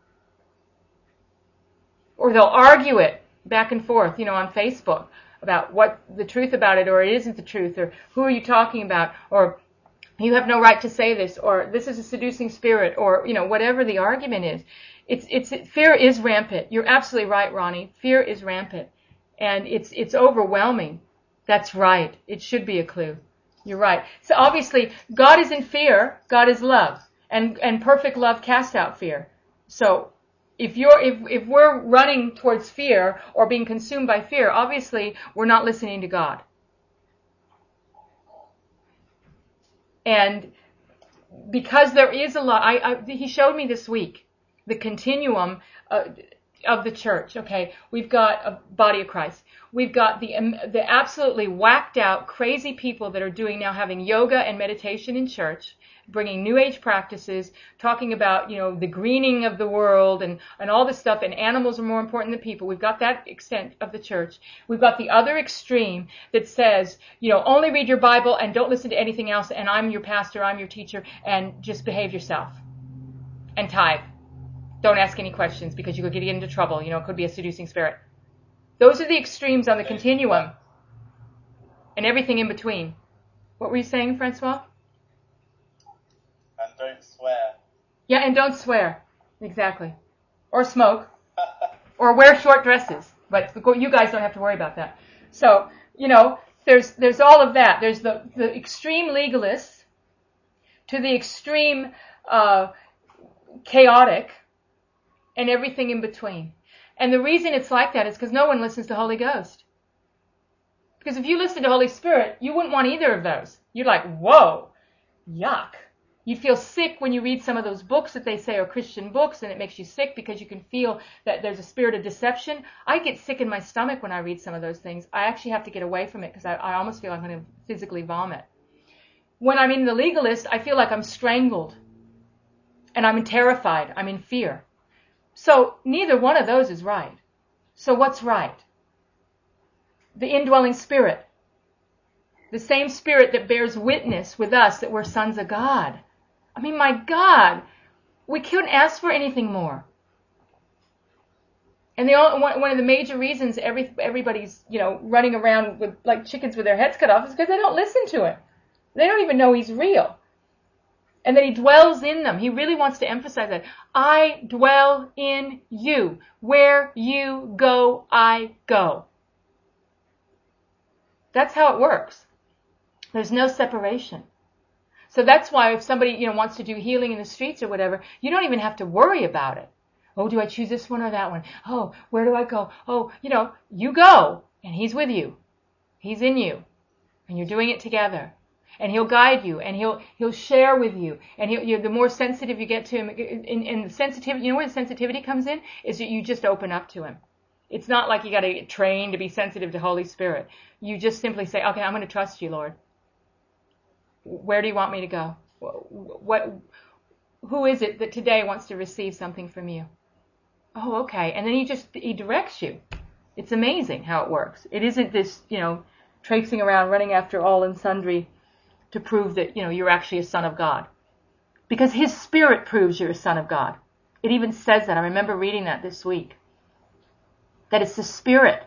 Or they'll argue it back and forth, on Facebook about what the truth about it, or it isn't the truth, or who are you talking about, or you have no right to say this, or this is a seducing spirit, or, whatever the argument is. Fear is rampant. You're absolutely right, Ronnie. Fear is rampant. And it's overwhelming. That's right. It should be a clue. You're right. So obviously, God isn't fear. God is love. And perfect love casts out fear. So if we're running towards fear or being consumed by fear, obviously we're not listening to God. And because there is a lot, he showed me this week the continuum of the church. Okay, we've got a body of Christ. We've got the absolutely whacked out, crazy people that are having yoga and meditation in church, bringing New Age practices, talking about, the greening of the world and all this stuff, and animals are more important than people. We've got that extent of the church. We've got the other extreme that says, only read your Bible and don't listen to anything else, and I'm your pastor, I'm your teacher, and just behave yourself. And tithe. Don't ask any questions because you could get into trouble. It could be a seducing spirit. Those are the extremes on the continuum. And everything in between. What were you saying, Francois? And don't swear. Yeah, and don't swear. Exactly. Or smoke. Or wear short dresses. But you guys don't have to worry about that. So, there's all of that. There's the extreme legalists to the extreme chaotic, and everything in between. And the reason it's like that is because no one listens to Holy Ghost. Because if you listen to Holy Spirit, you wouldn't want either of those. You're like, whoa, yuck. You feel sick when you read some of those books that they say are Christian books, and it makes you sick because you can feel that there's a spirit of deception. I get sick in my stomach when I read some of those things. I actually have to get away from it because I almost feel I'm going to physically vomit. When I'm in the legalist, I feel like I'm strangled. And I'm terrified. I'm in fear. So neither one of those is right. So what's right? The indwelling Spirit. The same Spirit that bears witness with us that we're sons of God. I mean, my God, we couldn't ask for anything more. And one of the major reasons everybody's, running around with like chickens with their heads cut off is because they don't listen to him. They don't even know he's real. And that he dwells in them. He really wants to emphasize that. I dwell in you. Where you go, I go. That's how it works. There's no separation. So that's why if somebody, wants to do healing in the streets or whatever, you don't even have to worry about it. Oh, do I choose this one or that one? Oh, where do I go? Oh, you go, and he's with you. He's in you, and you're doing it together. And he'll guide you, and he'll share with you. And the more sensitive you get to him, and the sensitivity, where the sensitivity comes in, is that you just open up to him. It's not like you got to get trained to be sensitive to Holy Spirit. You just simply say, okay, I'm going to trust you, Lord. Where do you want me to go? Who is it that today wants to receive something from you? Oh, okay. And then he directs you. It's amazing how it works. It isn't this, traipsing around, running after all and sundry to prove that, you're actually a son of God. Because his Spirit proves you're a son of God. It even says that. I remember reading that this week. That it's the Spirit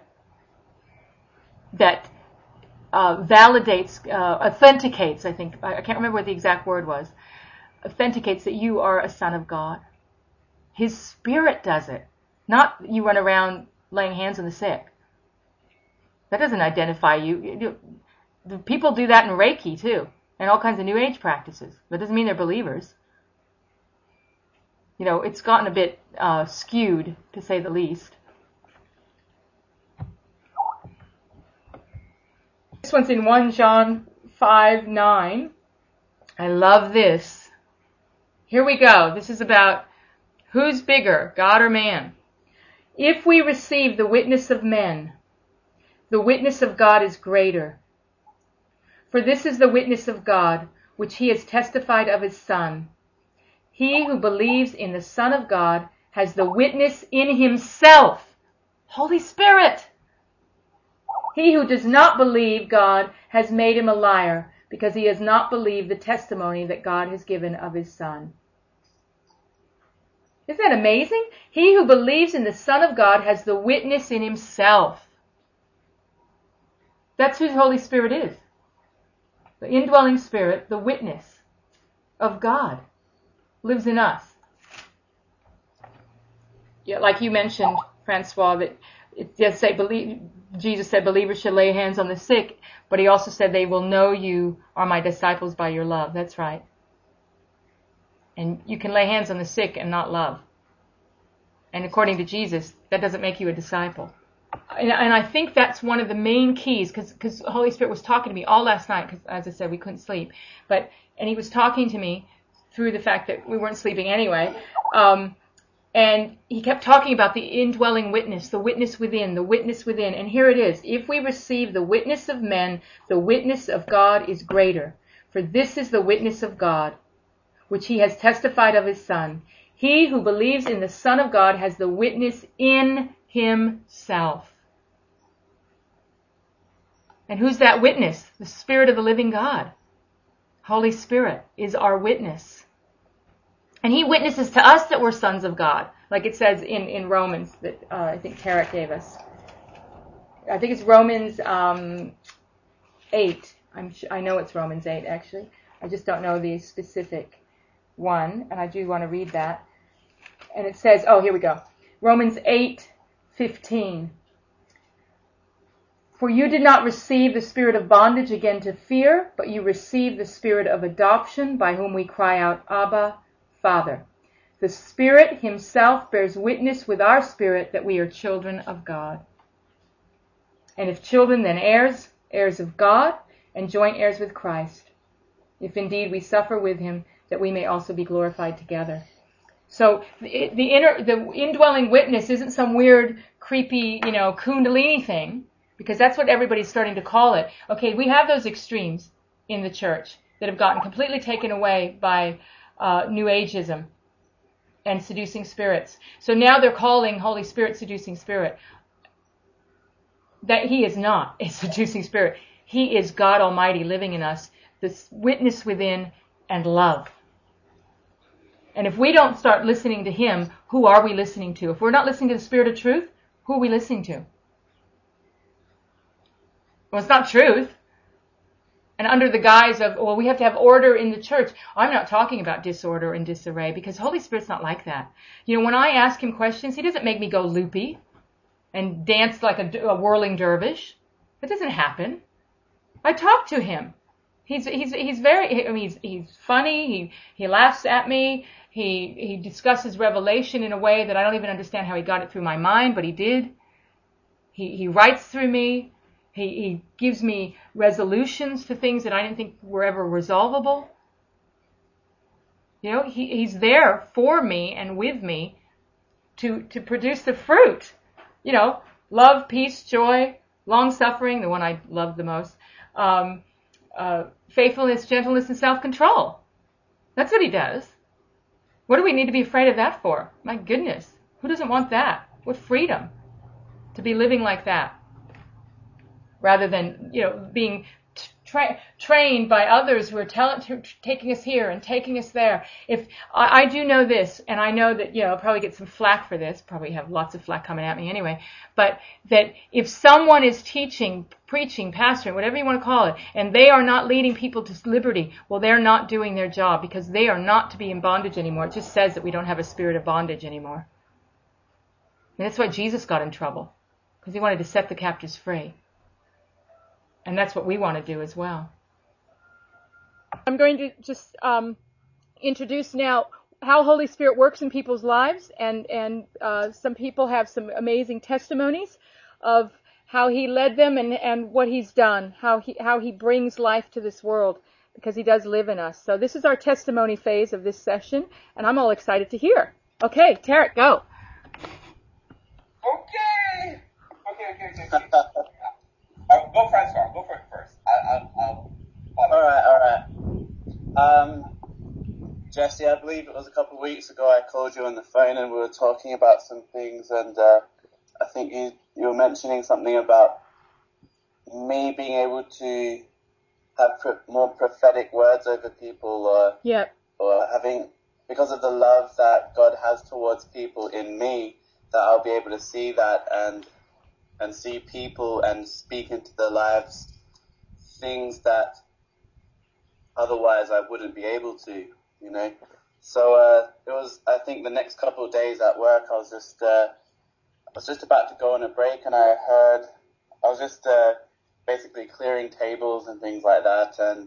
that validates, authenticates, I think. I can't remember what the exact word was. Authenticates that you are a son of God. His Spirit does it. Not you run around laying hands on the sick. That doesn't identify you. People do that in Reiki too, and all kinds of New Age practices. That doesn't mean they're believers. It's gotten a bit skewed, to say the least. This one's in 1 John 5:9. I love this. Here we go. This is about who's bigger, God or man. If we receive the witness of men, the witness of God is greater. For this is the witness of God, which he has testified of his Son. He who believes in the Son of God has the witness in himself. Holy Spirit! He who does not believe God has made him a liar, because he has not believed the testimony that God has given of his Son. Isn't that amazing? He who believes in the Son of God has the witness in himself. That's who the Holy Spirit is. The indwelling Spirit, the witness of God, lives in us. Yeah, like you mentioned, Francois, that it does say, Jesus said believers should lay hands on the sick, but he also said they will know you are my disciples by your love. That's right. And you can lay hands on the sick and not love. And according to Jesus, that doesn't make you a disciple. And I think that's one of the main keys, because the Holy Spirit was talking to me all last night, because as I said, we couldn't sleep. And he was talking to me through the fact that we weren't sleeping anyway. And he kept talking about the indwelling witness, the witness within, the witness within. And here it is. If we receive the witness of men, the witness of God is greater. For this is the witness of God, which he has testified of his Son. He who believes in the Son of God has the witness in himself. And who's that witness? The Spirit of the living God. Holy Spirit is our witness. And he witnesses to us that we're sons of God, like it says in Romans that I think Tarek gave us. I think it's Romans 8. I know it's Romans 8, actually. I just don't know the specific one, and I do want to read that. And it says, here we go. Romans 8:15. For you did not receive the spirit of bondage again to fear, but you received the spirit of adoption, by whom we cry out, Abba, Father. The Spirit himself bears witness with our spirit that we are children of God. And if children, then heirs, heirs of God, and joint heirs with Christ, if indeed we suffer with him, that we may also be glorified together. So the indwelling witness isn't some weird, creepy, kundalini thing, because that's what everybody's starting to call it. Okay, we have those extremes in the church that have gotten completely taken away by New Ageism and seducing spirits. So now they're calling Holy Spirit seducing spirit. That he is not a seducing spirit. He is God Almighty living in us, this witness within and love. And if we don't start listening to him, who are we listening to? If we're not listening to the Spirit of truth, Who are we listening to? Well, it's not truth. And under the guise of, well, we have to have order in the church. I'm not talking about disorder and disarray, because Holy Spirit's not like that. You know, when I ask him questions, he doesn't make me go loopy and dance like a whirling dervish. That doesn't happen. I talk to him. He's very, I mean, he's funny. He laughs at me. He discusses Revelation in a way that I don't even understand how he got it through my mind, but he did. He writes through me. He gives me resolutions to things that I didn't think were ever resolvable. You know, he's there for me and with me to produce the fruit. You know, love, peace, joy, long-suffering, the one I love the most, faithfulness, gentleness, and self-control. That's what he does. What do we need to be afraid of that for? My goodness, who doesn't want that? What freedom to be living like that, rather than, you know, being trained by others who are taking us here and taking us there. If I do know this, and I know that, you know, I'll probably get some flack for this, probably have lots of flack coming at me anyway, but that if someone is teaching, preaching, pastoring, whatever you want to call it, and they are not leading people to liberty, well, they're not doing their job, because they are not to be in bondage anymore. It just says that we don't have a spirit of bondage anymore. And that's why Jesus got in trouble, because he wanted to set the captives free. And that's what we want to do as well. I'm going to just introduce now how Holy Spirit works in people's lives, and some people have some amazing testimonies of how he led them and what he's done, how he brings life to this world, because he does live in us. So this is our testimony phase of this session, and I'm all excited to hear. Okay, Tarek, go. Okay. Go Francois. Go for it first. I'll All right. Jesse, I believe it was a couple of weeks ago I called you on the phone and we were talking about some things, and I think you were mentioning something about me being able to have more prophetic words over people, or having, because of the love that God has towards people in me, that I'll be able to see that and see people and speak into their lives things that otherwise I wouldn't be able to, you know. So it was, I think, the next couple of days at work, I was just about to go on a break, and I was just basically clearing tables and things like that, and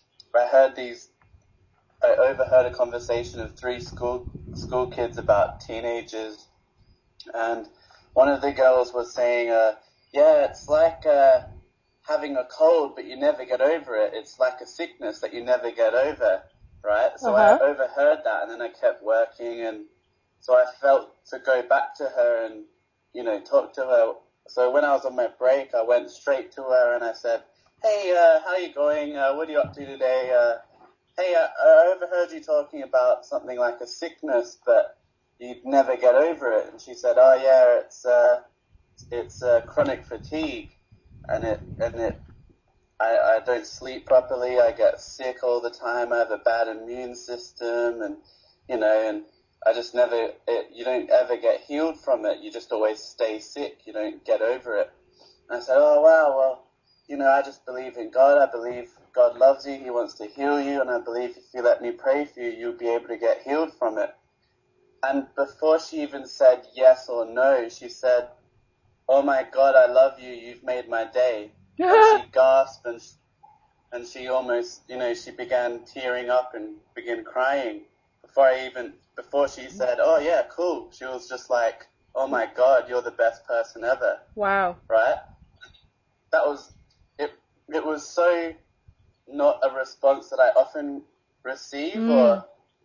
I overheard a conversation of 3 school kids about teenagers, and one of the girls was saying, yeah, it's like having a cold, but you never get over it. It's like a sickness that you never get over, right? So I overheard that, and then I kept working, and so I felt to go back to her and, you know, talk to her. So when I was on my break, I went straight to her and I said, hey, how are you going? What are you up to today? Hey, I overheard you talking about something like a sickness, but you'd never get over it. And she said, oh yeah, it's chronic fatigue, and I don't sleep properly. I get sick all the time. I have a bad immune system, and, you know, and I just you don't ever get healed from it. You just always stay sick. You don't get over it. And I said, oh wow, well, you know, I just believe in God. I believe God loves you. He wants to heal you. And I believe if you let me pray for you, you'll be able to get healed from it. And before she even said yes or no, she said, oh my God, I love you. You've made my day. And she gasped, and she almost, you know, she began tearing up and began crying. Before she said, oh yeah, cool. She was just like, oh my God, you're the best person ever. Wow. Right? That was, it was so not a response that I often receive, or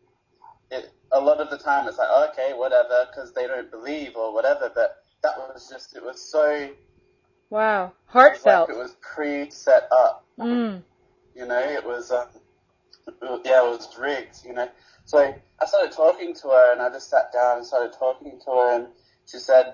a lot of the time it's like, oh, okay, whatever, because they don't believe or whatever, but that was just, it was so... Wow. Heartfelt. It was pre-set up. You know, it was, it was rigged, you know. So I started talking to her, and I just sat down and started talking to her, and she said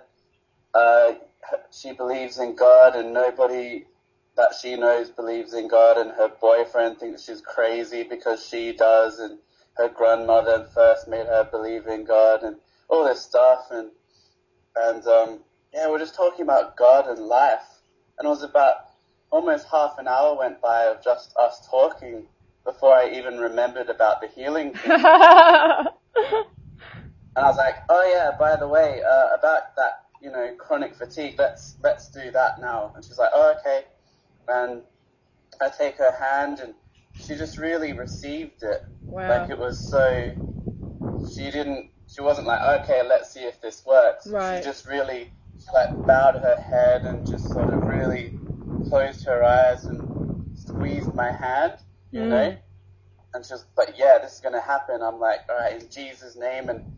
she believes in God, and nobody that she knows believes in God, and her boyfriend thinks she's crazy because she does, and her grandmother first made her believe in God, and all this stuff, and we're just talking about God and life. And it was about almost half an hour went by of just us talking before I even remembered about the healing thing. And I was like, oh yeah, by the way, about that, chronic fatigue, let's do that now. And she's like, oh, okay. And I take her hand, and she just really received it. Wow. Like it was so, she wasn't like, okay, let's see if this works. Right. She just really bowed her head and just sort of really closed her eyes and squeezed my hand, you know? And she was like, yeah, this is going to happen. I'm like, all right, in Jesus' name. And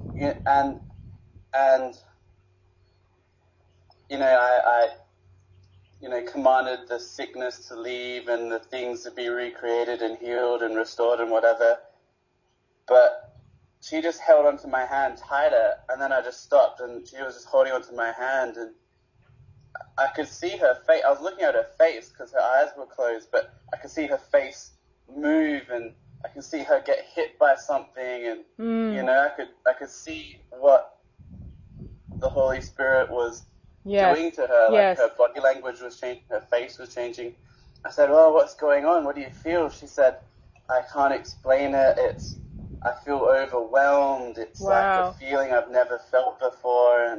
I commanded the sickness to leave and the things to be recreated and healed and restored and whatever. But she just held onto my hand tighter, and then I just stopped, and she was just holding onto my hand, and I could see her face. I was looking at her face because her eyes were closed, but I could see her face move, and I could see her get hit by something, and I could see what the Holy Spirit was doing to her. Like her body language was changing, her face was changing. I said, "Oh, what's going on? What do you feel?" She said, "I can't explain it. I feel overwhelmed. It's like a feeling I've never felt before." And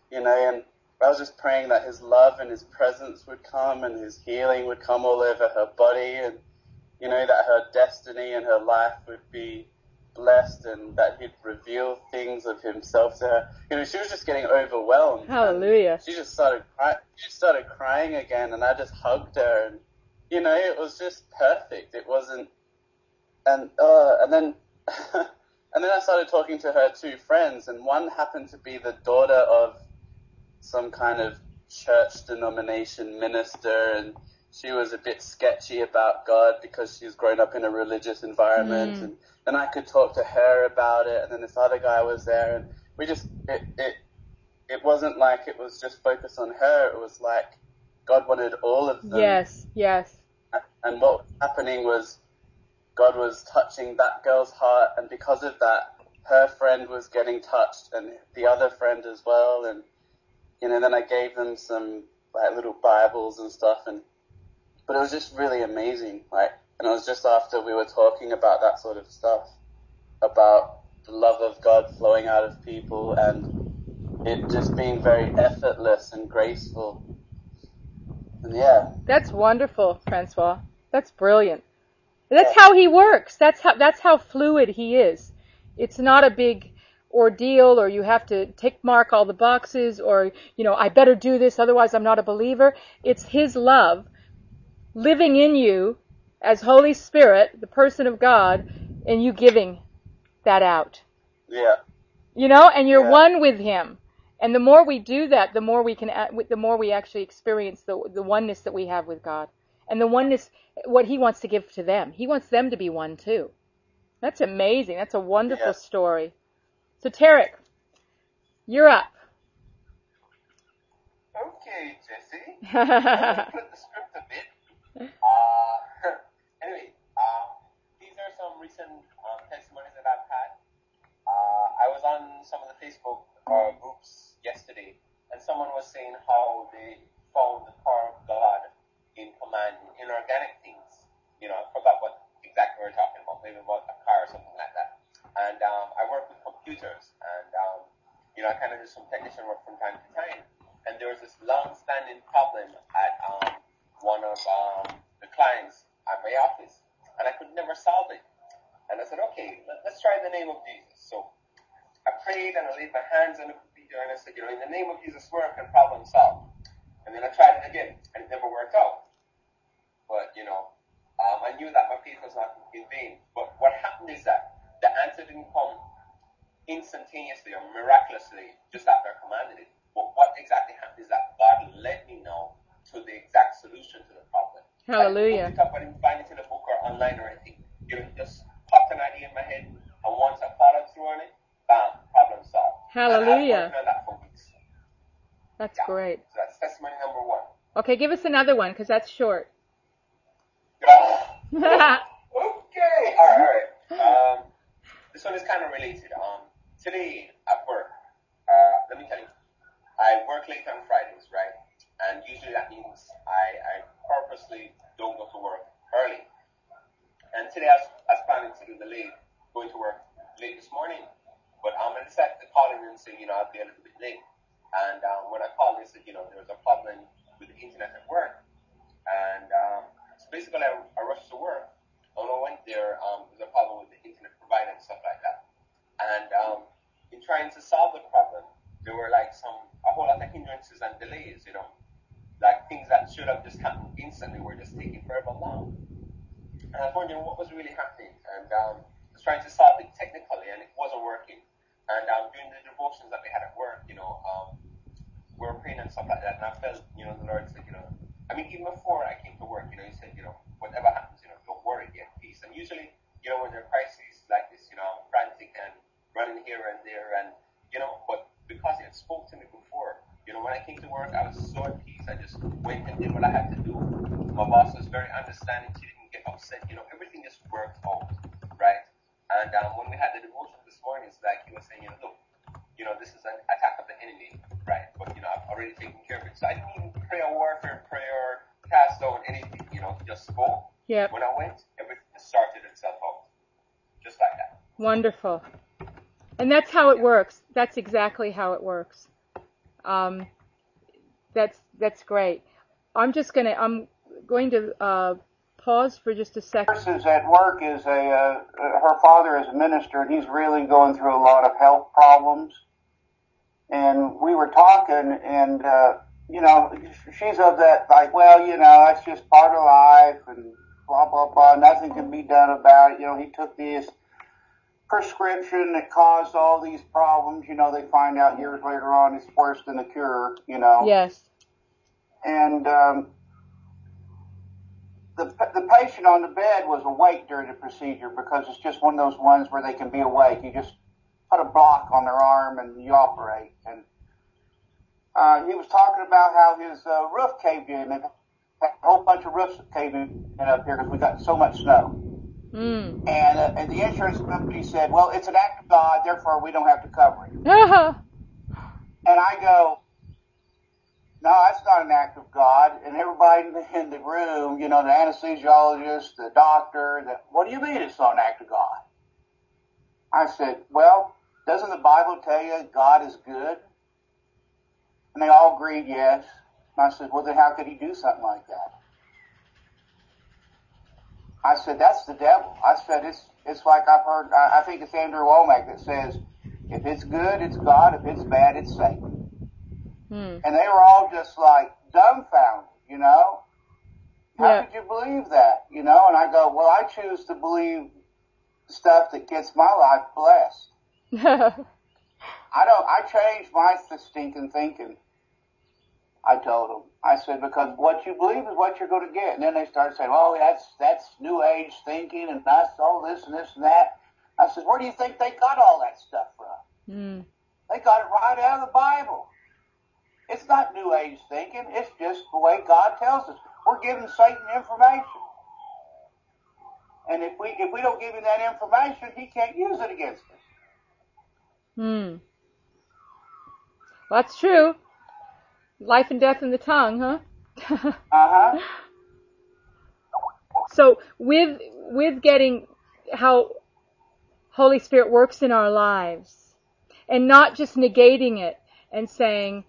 I was just praying that His love and His presence would come and His healing would come all over her body, and that her destiny and her life would be blessed, and that He'd reveal things of Himself to her. She was just getting overwhelmed. Hallelujah. She just started crying. She started crying again, and I just hugged her, and it was just perfect. It wasn't, and then I started talking to her two friends, and one happened to be the daughter of some kind of church denomination minister, and she was a bit sketchy about God because she's grown up in a religious environment. And then I could talk to her about it, and then this other guy was there, and we just, it wasn't like it was just focused on her. It was like God wanted all of them. Yes. And what was happening was God was touching that girl's heart, and because of that, her friend was getting touched, and the other friend as well. And then I gave them some little Bibles and stuff, but it was just really amazing. And it was just after we were talking about that sort of stuff, about the love of God flowing out of people, and it just being very effortless and graceful. And that's wonderful, Francois. That's brilliant. That's how He works. That's how fluid He is. It's not a big ordeal, or you have to tick mark all the boxes, or I better do this, otherwise I'm not a believer. It's His love living in you as Holy Spirit, the person of God, and you giving that out. Yeah. And you're one with Him. And the more we do that, the more we actually experience the oneness that we have with God. And the oneness, what He wants to give to them. He wants them to be one too. That's amazing. That's a wonderful story. So Tarek, you're up. Okay, Jesse. Flip the script a bit. Anyway, these are some recent testimonies that I've had. I was on some of the Facebook groups yesterday, and someone was saying how they found the power of God in commanding inorganic things. I forgot what exactly we were talking about, maybe about a car or something like that. And I work with computers, and I kind of do some technician work from time to time. And there was this long-standing problem at one of the clients at my office, and I could never solve it. And I said, okay, let's try the name of Jesus. So I prayed, and I laid my hands on the computer, and I said, in the name of Jesus, work and problem solved. And then I tried it again, and it never worked out. But, I knew that my faith was not in vain. But what happened is that the answer didn't come instantaneously or miraculously just after I commanded it. But what exactly happened is that God led me now to the exact solution to the problem. Hallelujah. I didn't look it up, I didn't find it in a book or online or anything. Just popped an idea in my head, and once I followed through on it, bam, problem solved. Hallelujah. And I've worked on that for weeks. That's great. So that's testimony number one. Okay, give us another one, because that's short. Okay. All right. This one is kind of related. Today at work, let me tell you, I I work late on Fridays, right? And usually that means I purposely don't go to work early. And today I was planning to do the late, going to work late this morning. But I decided to call in and say, I'll be a little bit late. And when I called, they said, there was a problem with the internet at work. And so basically I rushed to work. When I went there, there was a problem with the internet provider and stuff like that. And in trying to solve the problem, there were like a whole lot of hindrances and delays, like things that should have just happened instantly were just taking forever long. And I was wondering what was really happening. And I was trying to solve it technically, and it wasn't working. And during the devotions that we had at work, we were praying and stuff like that. And I felt, the Lord said, even before I came to work, He said, whatever happens, don't worry, get peace. And usually, when there are crises like this, I'm frantic and running here and there, and but because He had spoke to me before, when I came to work, I was so at peace. I just went and did what I had to do. My boss was very understanding. She didn't get upset. Everything just worked out, right? And when we had the devotion this morning, it's like He was saying, look, this is an attack of the enemy, right? But I've already taken care of it. So I didn't even pray a warfare prayer, cast down anything. He just spoke. Yeah. When I went, everything just sorted itself out, just like that. Wonderful. And that's how it works. That's exactly how it works. That's great. I'm going to pause for just a second. Is at work is her father is a minister, and he's really going through a lot of health problems. And we were talking, and she's of that like, well, that's just part of life, and blah blah blah. Nothing can be done about it. He took this prescription that caused all these problems. They find out years later on it's worse than the cure. Yes. And the patient on the bed was awake during the procedure because it's just one of those ones where they can be awake. You just put a block on their arm and you operate. And he was talking about how his roof caved in. And a whole bunch of roofs caved in up here because we got so much snow. Mm. And the insurance company said, well, it's an act of God, therefore we don't have to cover it. And I go, no, that's not an act of God. And everybody in the room, the anesthesiologist, the doctor, what do you mean it's not an act of God? I said, well, doesn't the Bible tell you God is good? And they all agreed yes. And I said, well, then how could He do something like that? I said, that's the devil. I said, it's like I've heard, I think it's Andrew Womack that says, if it's good, it's God. If it's bad, it's Satan. And they were all just like dumbfounded, How could you believe that, And I go, well, I choose to believe stuff that gets my life blessed. I changed my stinking thinking. I told them. I said, because what you believe is what you're going to get. And then they started saying, oh, that's New Age thinking and that's all this and this and that. I said, where do you think they got all that stuff from? They got it right out of the Bible. It's not New Age thinking. It's just the way God tells us. We're giving Satan information. And if we don't give him that information, he can't use it against us. Well, that's true. Life and death in the tongue, huh? Uh-huh. So with getting how Holy Spirit works in our lives and not just negating it and saying,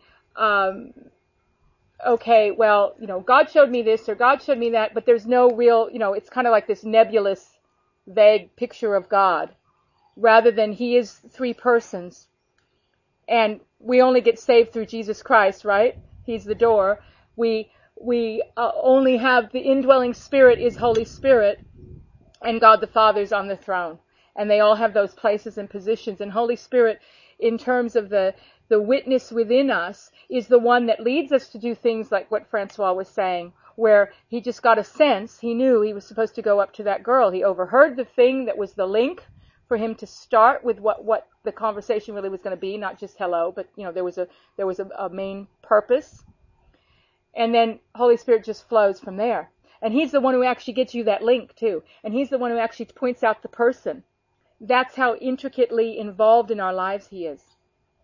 okay, well, God showed me this or God showed me that, but there's no real, it's kind of like this nebulous, vague picture of God, rather than He is three persons. And we only get saved through Jesus Christ, right? He's the door. We only have the indwelling Spirit is Holy Spirit, and God the Father is on the throne. And they all have those places and positions. And Holy Spirit, in terms of the witness within us, is the one that leads us to do things like what Francois was saying, where he just got a sense. He knew he was supposed to go up to that girl. He overheard the thing that was the link for him to start with what the conversation really was going to be, not just hello, but there was a main purpose. And then Holy Spirit just flows from there. And He's the one who actually gets you that link too. And He's the one who actually points out the person. That's how intricately involved in our lives He is.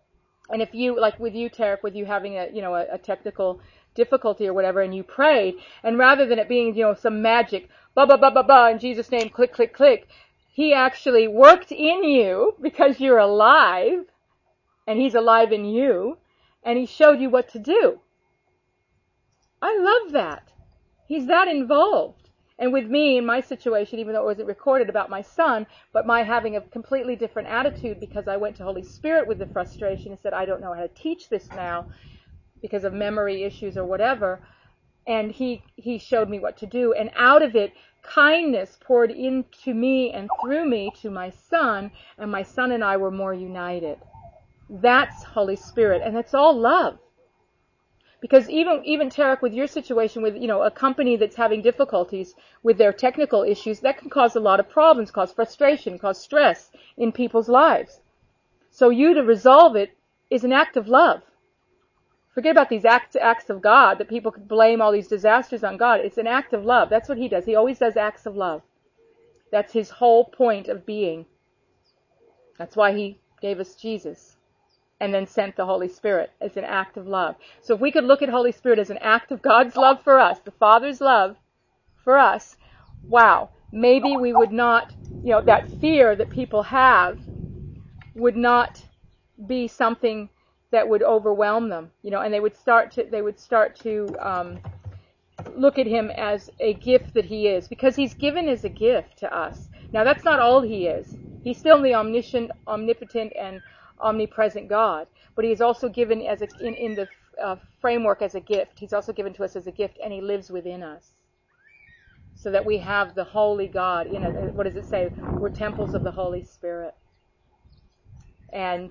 And if you, like with you, Tarek, with you having a technical difficulty or whatever, and you prayed, and rather than it being, some magic, ba ba ba ba ba, in Jesus' name, click, click, click, he actually worked in you because you're alive, and he's alive in you, and he showed you what to do. I love that. He's that involved. And with me, in my situation, even though it wasn't recorded about my son, but my having a completely different attitude because I went to Holy Spirit with the frustration and said, I don't know how to teach this now because of memory issues or whatever. And he showed me what to do. And out of it, kindness poured into me and through me to my son, and my son and I were more united. That's Holy Spirit, and it's all love. Because even Tarek, with your situation with, a company that's having difficulties with their technical issues, that can cause a lot of problems, cause frustration, cause stress in people's lives. So you to resolve it is an act of love. Forget about these acts of God, that people could blame all these disasters on God. It's an act of love. That's what he does. He always does acts of love. That's his whole point of being. That's why he gave us Jesus. And then sent the Holy Spirit as an act of love. So if we could look at Holy Spirit as an act of God's love for us, the Father's love for us, wow, maybe we would not, that fear that people have would not be something that would overwhelm them, and they would start to look at him as a gift that he is, because he's given as a gift to us. Now that's not all he is. He's still the omniscient, omnipotent, and omnipresent God, but he is also given as in the framework as a gift. He's also given to us as a gift, and he lives within us, so that we have the holy God. What does it say? We're temples of the Holy Spirit, and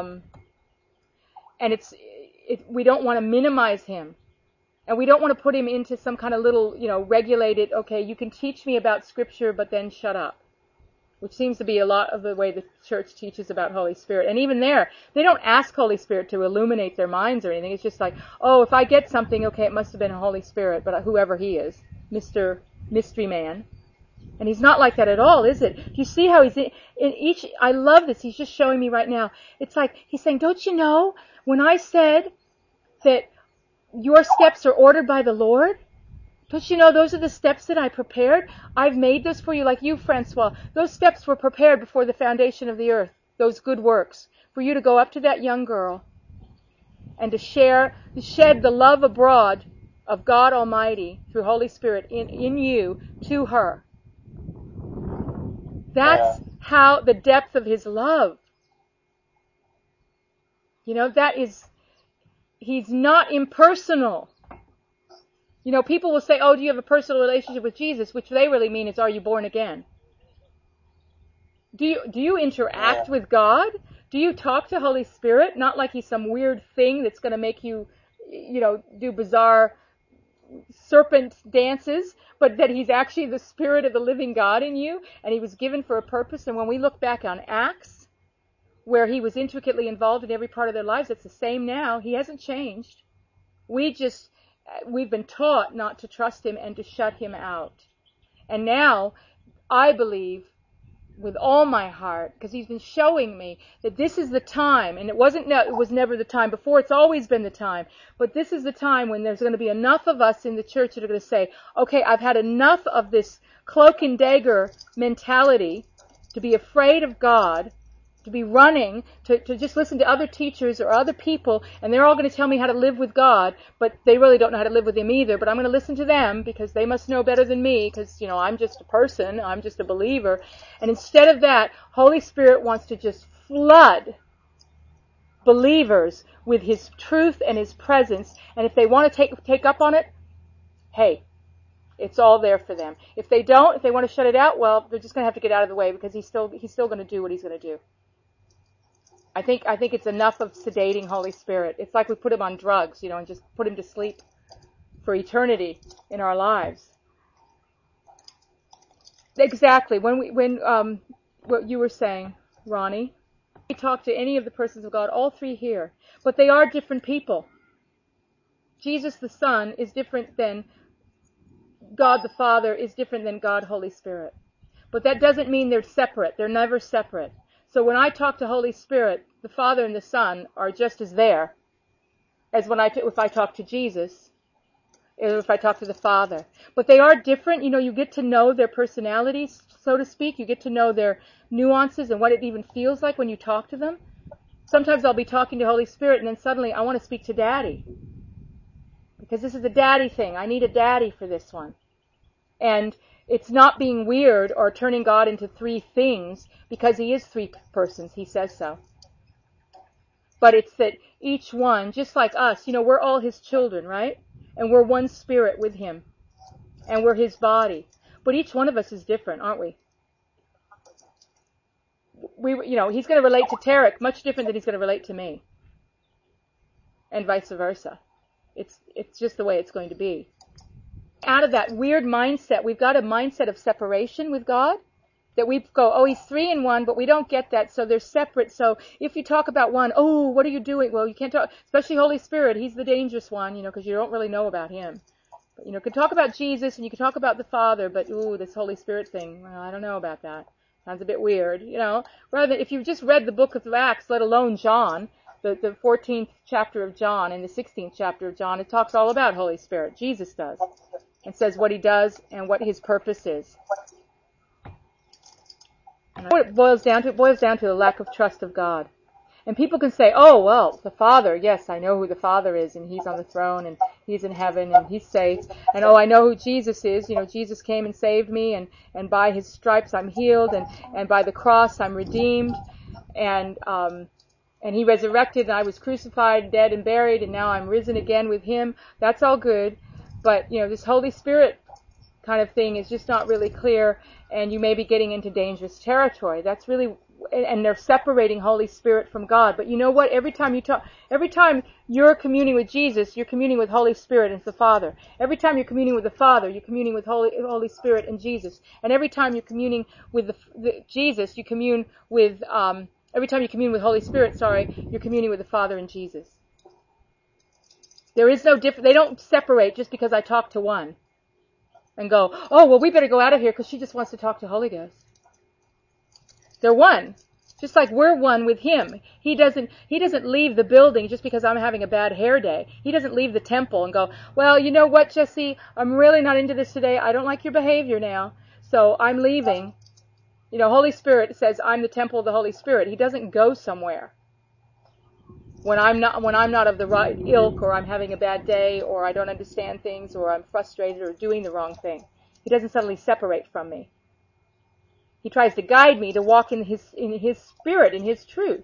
we don't want to minimize him, and we don't want to put him into some kind of little, regulated. Okay, you can teach me about Scripture, but then shut up. Which seems to be a lot of the way the church teaches about Holy Spirit. And even there, they don't ask Holy Spirit to illuminate their minds or anything. It's just like, oh, if I get something, okay, it must have been a Holy Spirit, but whoever he is, Mr. Mystery Man. And he's not like that at all, is it? Do you see how he's in each, I love this, he's just showing me right now. It's like, he's saying, don't you know, when I said that your steps are ordered by the Lord, don't you know those are the steps that I prepared? I've made those for you, like you, Francois. Those steps were prepared before the foundation of the earth, those good works, for you to go up to that young girl and to shed the love abroad of God Almighty through Holy Spirit in you to her. That's how the depth of his love. That is, he's not impersonal. People will say, oh, do you have a personal relationship with Jesus? Which they really mean is, are you born again? Do you interact with God? Do you talk to Holy Spirit? Not like he's some weird thing that's going to make you, do bizarre serpent dances, but that he's actually the Spirit of the living God in you, and he was given for a purpose. And when we look back on Acts, where he was intricately involved in every part of their lives, it's the same now. He hasn't changed. We've been taught not to trust him and to shut him out. And now, I believe, with all my heart, because he's been showing me that this is the time, and it was never the time before, it's always been the time, but this is the time when there's going to be enough of us in the church that are going to say, okay, I've had enough of this cloak and dagger mentality, to be afraid of God, to be running, to just listen to other teachers or other people, and they're all going to tell me how to live with God, but they really don't know how to live with him either, but I'm going to listen to them because they must know better than me, because, I'm just a person, I'm just a believer. And instead of that, Holy Spirit wants to just flood believers with his truth and his presence, and if they want to take up on it, hey, it's all there for them. If they don't, if they want to shut it out, well, they're just going to have to get out of the way, because he's still going to do what he's going to do. I think it's enough of sedating Holy Spirit. It's like we put him on drugs, and just put him to sleep for eternity in our lives. Exactly. When what you were saying, Ronnie, we talk to any of the persons of God, all three here, but they are different people. Jesus the Son is different than God the Father, is different than God Holy Spirit. But that doesn't mean they're separate. They're never separate. So when I talk to Holy Spirit, the Father and the Son are just as there as if I talk to Jesus, or if I talk to the Father. But they are different. You get to know their personalities, so to speak. You get to know their nuances and what it even feels like when you talk to them. Sometimes I'll be talking to Holy Spirit and then suddenly I want to speak to Daddy. Because this is a daddy thing. I need a daddy for this one. And it's not being weird or turning God into three things, because he is three persons. He says so. But it's that each one, just like us, we're all his children, right? And we're one spirit with him. And we're his body. But each one of us is different, aren't we? He's going to relate to Tarek much different than he's going to relate to me. And vice versa. It's just the way it's going to be. Out of that weird mindset, we've got a mindset of separation with God, that we go, oh, he's three in one, but we don't get that, so they're separate. So if you talk about one, oh, what are you doing? Well, you can't talk, especially Holy Spirit, he's the dangerous one, because you don't really know about him. But, you can talk about Jesus and you can talk about the Father, but, ooh, this Holy Spirit thing, well, I don't know about that. Sounds a bit weird, Rather than, if you've just read the book of Acts, let alone John, the 14th chapter of John and the 16th chapter of John, it talks all about Holy Spirit. Jesus does. And says what he does and what his purpose is. And what it boils down to the lack of trust of God. And people can say, oh, well, the Father, yes, I know who the Father is, and he's on the throne, and he's in heaven, and he's safe. And oh, I know who Jesus is. Jesus came and saved me, and by his stripes I'm healed, and by the cross I'm redeemed. And he resurrected, and I was crucified, dead, and buried, and now I'm risen again with him. That's all good. But, this Holy Spirit kind of thing is just not really clear, and you may be getting into dangerous territory. That's really, and they're separating Holy Spirit from God. But you know what? Every time you're communing with Jesus, you're communing with Holy Spirit and the Father. Every time you're communing with the Father, you're communing with Holy Spirit and Jesus. And every time you're communing with Jesus, you commune with, every time you commune with Holy Spirit, you're communing with the Father and Jesus. There is no difference. They don't separate just because I talk to one and go, oh, well, we better go out of here because she just wants to talk to Holy Ghost. They're one. Just like we're one with him. He doesn't leave the building just because I'm having a bad hair day. He doesn't leave the temple and go, well, you know what, Jesse, I'm really not into this today. I don't like your behavior now, so I'm leaving. Holy Spirit says I'm the temple of the Holy Spirit. He doesn't go somewhere. When I'm not of the right ilk, or I'm having a bad day, or I don't understand things, or I'm frustrated or doing the wrong thing. He doesn't suddenly separate from me. He tries to guide me to walk in his spirit, in his truth.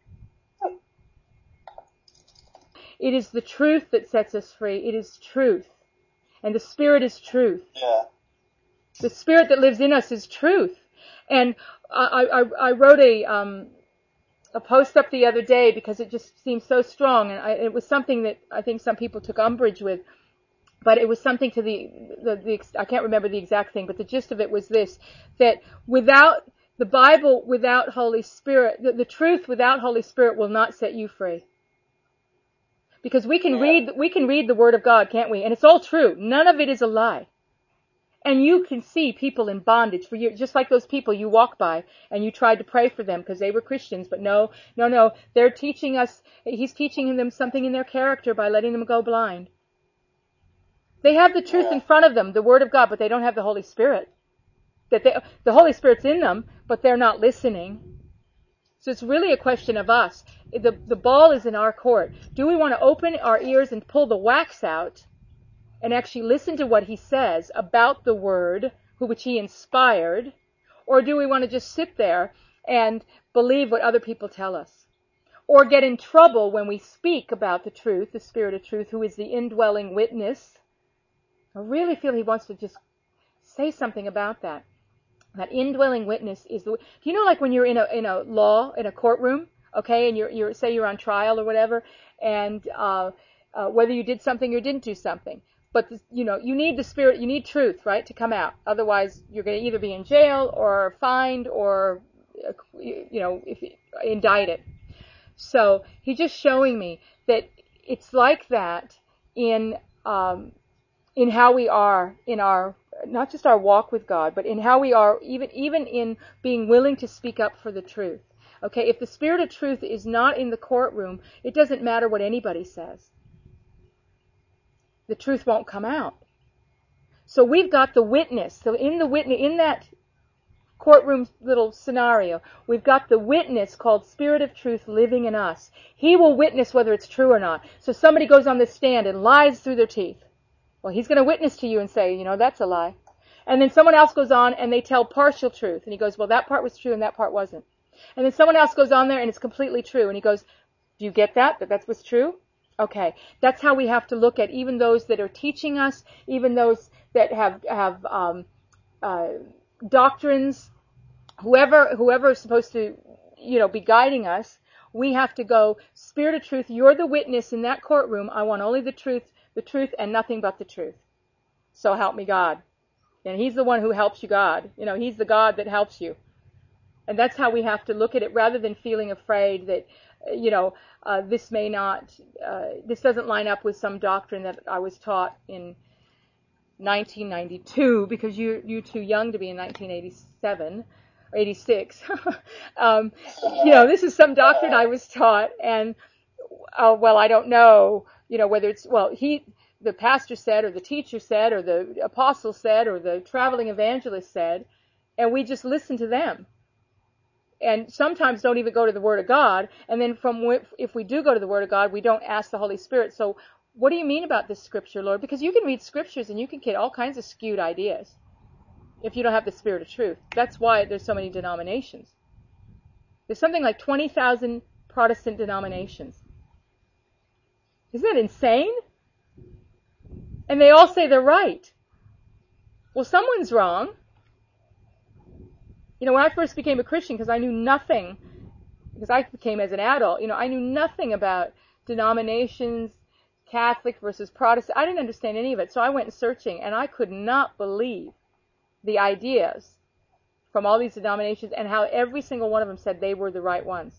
It is the truth that sets us free. It is truth. And the Spirit is truth. Yeah. The Spirit that lives in us is truth. And I wrote a post up the other day because it just seemed so strong, and it was something that I think some people took umbrage with, but it was something to the I can't remember the exact thing, but the gist of it was this, that without the Bible, without Holy Spirit, the truth without Holy Spirit will not set you free. Because we can read the Word of God, can't we? And it's all true. None of it is a lie. And you can see people in bondage for years, just like those people you walk by and you tried to pray for them because they were Christians, but no, they're teaching us, he's teaching them something in their character by letting them go blind. They have the truth in front of them, the Word of God, but they don't have the Holy Spirit. The Holy Spirit's in them, but they're not listening. So it's really a question of us. The ball is in our court. Do we want to open our ears and pull the wax out and actually listen to what he says about the Word, which he inspired, or do we want to just sit there and believe what other people tell us? Or get in trouble when we speak about the truth, the Spirit of truth, who is the indwelling witness? I really feel he wants to just say something about that. That indwelling witness is do you know, like when you're in a courtroom, okay, and you're say you're on trial or whatever, and whether you did something or didn't do something. But, you need the Spirit, you need truth, right, to come out. Otherwise, you're going to either be in jail or fined or, indicted. So he's just showing me that it's like that in how we are in our, not just our walk with God, but in how we are even in being willing to speak up for the truth. Okay, if the Spirit of truth is not in the courtroom, it doesn't matter what anybody says. The truth won't come out. So we've got the witness. So in that courtroom little scenario, we've got the witness called Spirit of Truth living in us. He will witness whether it's true or not. So somebody goes on the stand and lies through their teeth. Well, he's going to witness to you and say, that's a lie. And then someone else goes on and they tell partial truth. And he goes, well, that part was true and that part wasn't. And then someone else goes on there and it's completely true. And he goes, do you get that that's what's true? Okay. That's how we have to look at even those that are teaching us, even those that have doctrines, whoever is supposed to, be guiding us. We have to go, Spirit of Truth, you're the witness in that courtroom. I want only the truth and nothing but the truth. So help me God. And he's the one who helps you God. He's the God that helps you. And that's how we have to look at it, rather than feeling afraid that, this doesn't line up with some doctrine that I was taught in 1992, because you're too young to be in 1987 or 86. This is some doctrine I was taught, and I don't know, whether it's the pastor said, or the teacher said, or the apostle said, or the traveling evangelist said, and we just listen to them. And sometimes don't even go to the Word of God. And then if we do go to the Word of God, we don't ask the Holy Spirit. So what do you mean about this scripture, Lord? Because you can read scriptures and you can get all kinds of skewed ideas if you don't have the Spirit of truth. That's why there's so many denominations. There's something like 20,000 Protestant denominations. Isn't that insane? And they all say they're right. Well, someone's wrong. When I first became a Christian, because I knew nothing, because I became as an adult, I knew nothing about denominations, Catholic versus Protestant. I didn't understand any of it. So I went searching, and I could not believe the ideas from all these denominations and how every single one of them said they were the right ones.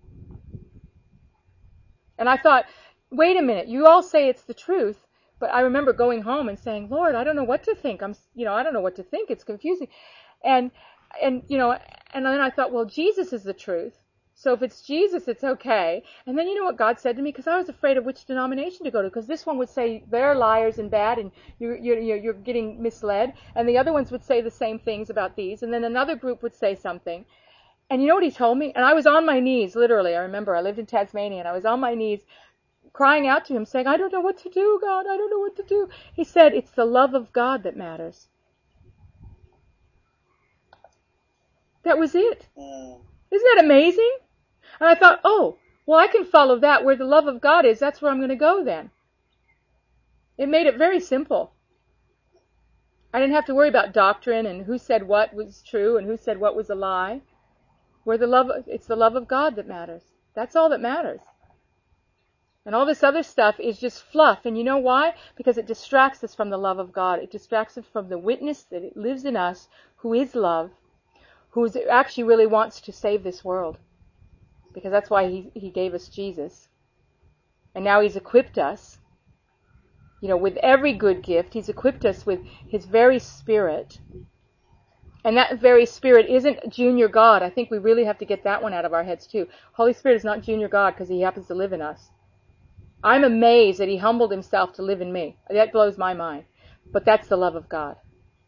And I thought, wait a minute, you all say it's the truth. But I remember going home and saying, Lord, I don't know what to think. I don't know what to think. It's confusing. And then I thought, well, Jesus is the truth. So if it's Jesus, it's okay. And then you know what God said to me? Because I was afraid of which denomination to go to. Because this one would say they're liars and bad and you're getting misled. And the other ones would say the same things about these. And then another group would say something. And you know what he told me? And I was on my knees, literally. I remember I lived in Tasmania and I was on my knees crying out to him, saying, I don't know what to do, God. I don't know what to do. He said, it's the love of God that matters. That was it. Isn't that amazing? And I thought, I can follow that. Where the love of God is, that's where I'm going to go then. It made it very simple. I didn't have to worry about doctrine and who said what was true and who said what was a lie. It's the love of God that matters. That's all that matters. And all this other stuff is just fluff. And you know why? Because it distracts us from the love of God. It distracts us from the witness that it lives in us, who is love, who actually really wants to save this world. Because that's why he gave us Jesus. And now he's equipped us, with every good gift. He's equipped us with his very Spirit. And that very Spirit isn't junior God. I think we really have to get that one out of our heads too. Holy Spirit is not junior God because he happens to live in us. I'm amazed that he humbled himself to live in me. That blows my mind. But that's the love of God.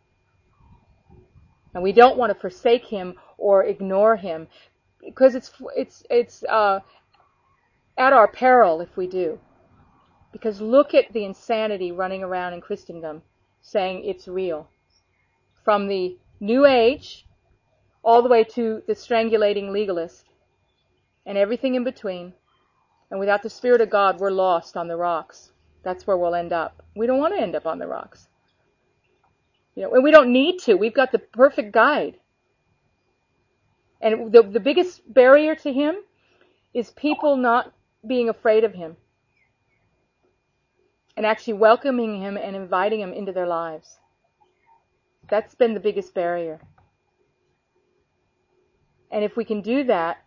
And we don't want to forsake him or ignore him, because it's at our peril if we do. Because look at the insanity running around in Christendom saying it's real. From the New Age all the way to the strangulating legalist and everything in between. And without the Spirit of God, we're lost on the rocks. That's where we'll end up. We don't want to end up on the rocks. And we don't need to. We've got the perfect guide. And the biggest barrier to him is people not being afraid of him. And actually welcoming him and inviting him into their lives. That's been the biggest barrier. And if we can do that,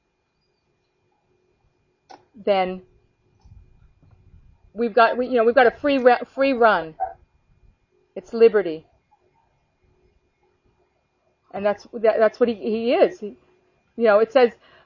then we've got a free run. It's liberty. And that's what he is. It says,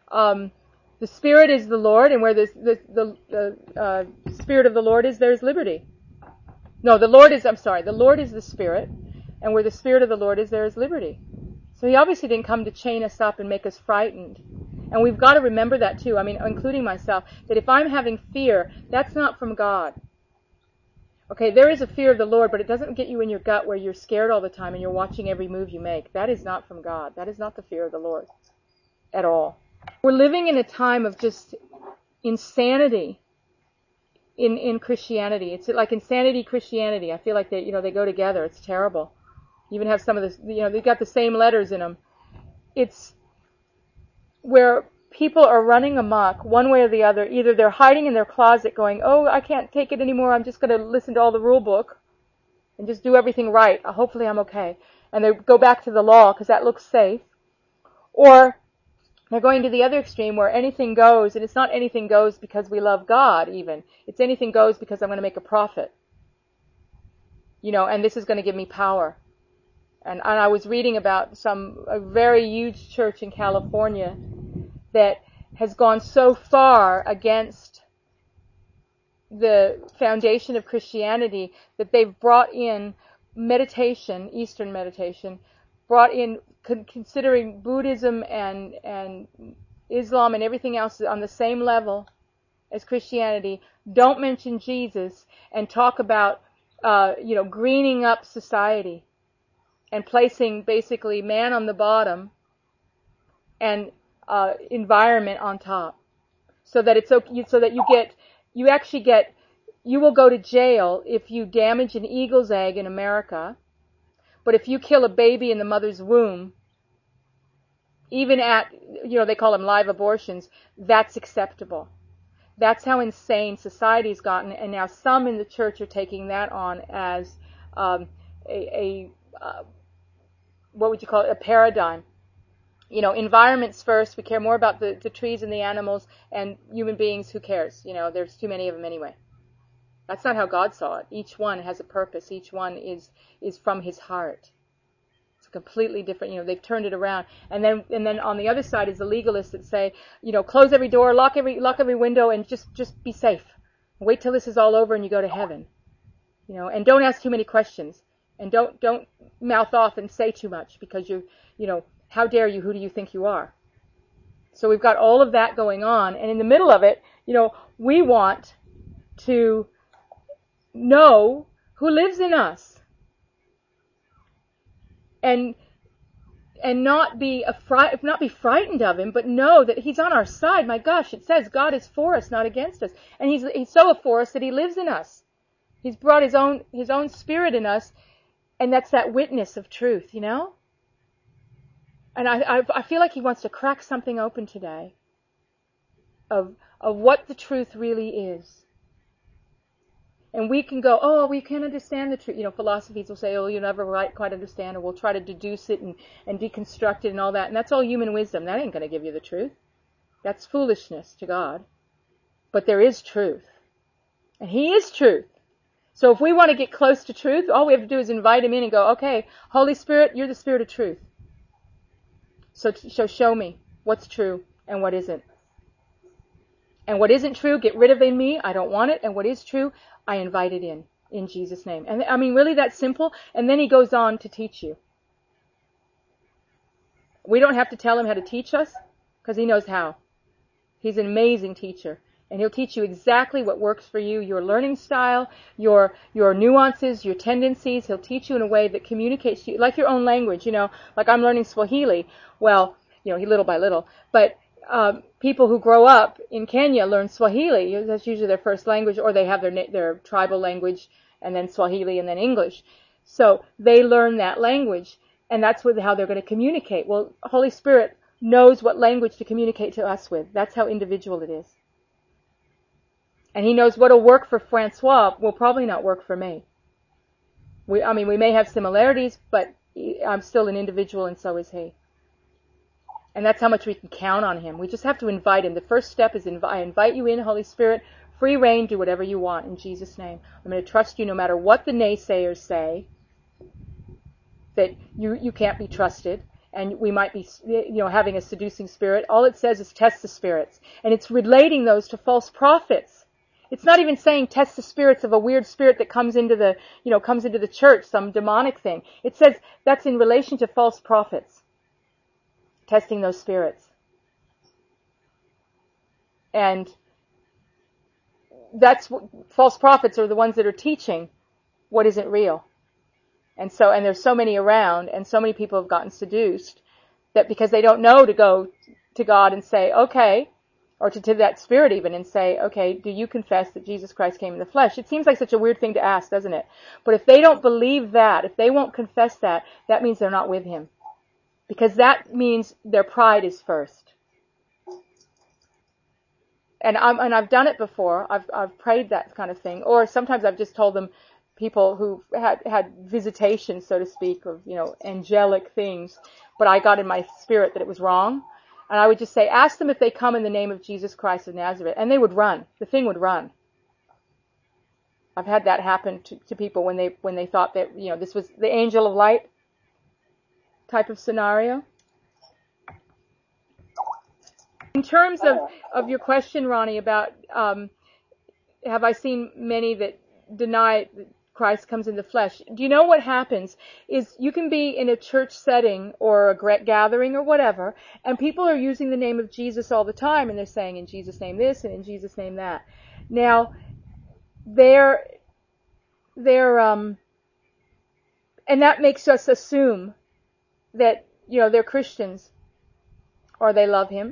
The Spirit is the Lord, and where the Spirit of the Lord is, there's liberty. No, the Lord is the Spirit, and where the Spirit of the Lord is, there is liberty. So he obviously didn't come to chain us up and make us frightened. And we've got to remember that too, including myself, that if I'm having fear, that's not from God. Okay, there is a fear of the Lord, but it doesn't get you in your gut where you're scared all the time and you're watching every move you make. That is not from God. That is not the fear of the Lord at all. We're living in a time of just insanity in Christianity. It's like insanity Christianity. I feel like they go together. It's terrible. You even have some of this, they've got the same letters in them. It's where people are running amok one way or the other. Either they're hiding in their closet going, oh, I can't take it anymore. I'm just going to listen to all the rule book and just do everything right. Hopefully I'm okay. And they go back to the law because that looks safe. Or they're going to the other extreme where anything goes, and it's not anything goes because we love God even. It's anything goes because I'm going to make a profit. And this is going to give me power. And I was reading about a very huge church in California that has gone so far against the foundation of Christianity that they've brought in meditation, Eastern meditation, brought in considering Buddhism and Islam and everything else on the same level as Christianity. Don't mention Jesus and talk about, greening up society and placing basically man on the bottom and environment on top, so that it's okay, so that you will go to jail if you damage an eagle's egg in America, but if you kill a baby in the mother's womb, even at, they call them live abortions, that's acceptable. That's how insane society's gotten, and now some in the church are taking that on as what would you call it, a paradigm. Environments first, we care more about the trees and the animals, and human beings, who cares? There's too many of them anyway. That's not how God saw it. Each one has a purpose. Each one is from his heart. It's completely different. They've turned it around. And then on the other side is the legalists that say, close every door, lock every window, and just be safe. Wait till this is all over and you go to heaven. And don't ask too many questions. And don't mouth off and say too much, because how dare you? Who do you think you are? So we've got all of that going on, and in the middle of it, we want to know who lives in us, and not be frightened of him, but know that he's on our side. My gosh, it says God is for us, not against us, and he's so for us that he lives in us. He's brought his own Spirit in us, and that's that witness of truth, And I feel like he wants to crack something open today of what the truth really is. And we can go, oh, we can't understand the truth. Philosophies will say, oh, you'll never quite understand, or we'll try to deduce it and deconstruct it and all that. And that's all human wisdom. That ain't going to give you the truth. That's foolishness to God. But there is truth. And he is truth. So if we want to get close to truth, all we have to do is invite him in and go, okay, Holy Spirit, you're the Spirit of truth. So show me what's true and what isn't. And what isn't true, get rid of in me. I don't want it. And what is true, I invite it in Jesus' name. And really that simple. And then he goes on to teach you. We don't have to tell him how to teach us, because he knows how. He's an amazing teacher. And he'll teach you exactly what works for you, your learning style, your nuances, your tendencies. He'll teach you in a way that communicates to you, like your own language, like I'm learning Swahili. Well, little by little. But people who grow up in Kenya learn Swahili. That's usually their first language, or they have their tribal language, and then Swahili, and then English. So they learn that language, and that's how they're going to communicate. Well, Holy Spirit knows what language to communicate to us with. That's how individual it is. And he knows what'll work for Francois will probably not work for me. We may have similarities, but I'm still an individual, and so is he. And that's how much we can count on him. We just have to invite him. The first step is I invite you in, Holy Spirit. Free reign, do whatever you want in Jesus' name. I'm going to trust you no matter what the naysayers say, that you can't be trusted. and we might be, having a seducing spirit. All it says is test the spirits. And it's relating those to false prophets. It's not even saying test the spirits of a weird spirit that comes into the church, some demonic thing. It says that's in relation to false prophets. Testing those spirits. And that's what false prophets are, the ones that are teaching what isn't real. And there's so many around, and so many people have gotten seduced that because they don't know to go to God and say, okay, or to that spirit even and say, okay, do you confess that Jesus Christ came in the flesh? It seems like such a weird thing to ask, doesn't it? But if they don't believe that, if they won't confess that, that means they're not with him. Because that means their pride is first. And I've done it before. I've prayed that kind of thing. Or sometimes I've just told them, people who had visitation, so to speak, of, angelic things, but I got in my spirit that it was wrong. And I would just say, ask them if they come in the name of Jesus Christ of Nazareth. And they would run. The thing would run. I've had that happen to people when they thought that, this was the angel of light type of scenario. In terms of your question, Ronnie, about have I seen many that deny that Christ comes in the flesh? Do you know what happens is you can be in a church setting or a gathering or whatever, and people are using the name of Jesus all the time, and they're saying in Jesus' name this and in Jesus' name that. Now, they're and that makes us assume that, they're Christians or they love him.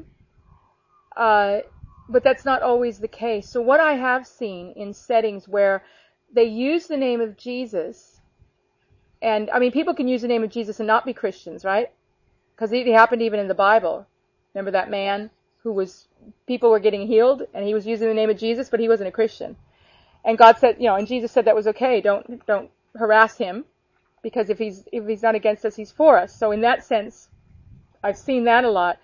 But that's not always the case. So what I have seen in settings where they use the name of Jesus, and people can use the name of Jesus and not be Christians, right? Because it happened even in the Bible. Remember that man people were getting healed, and he was using the name of Jesus, but he wasn't a Christian. And God said, and Jesus said that was okay. Don't harass him, because if he's not against us, he's for us. So in that sense, I've seen that a lot.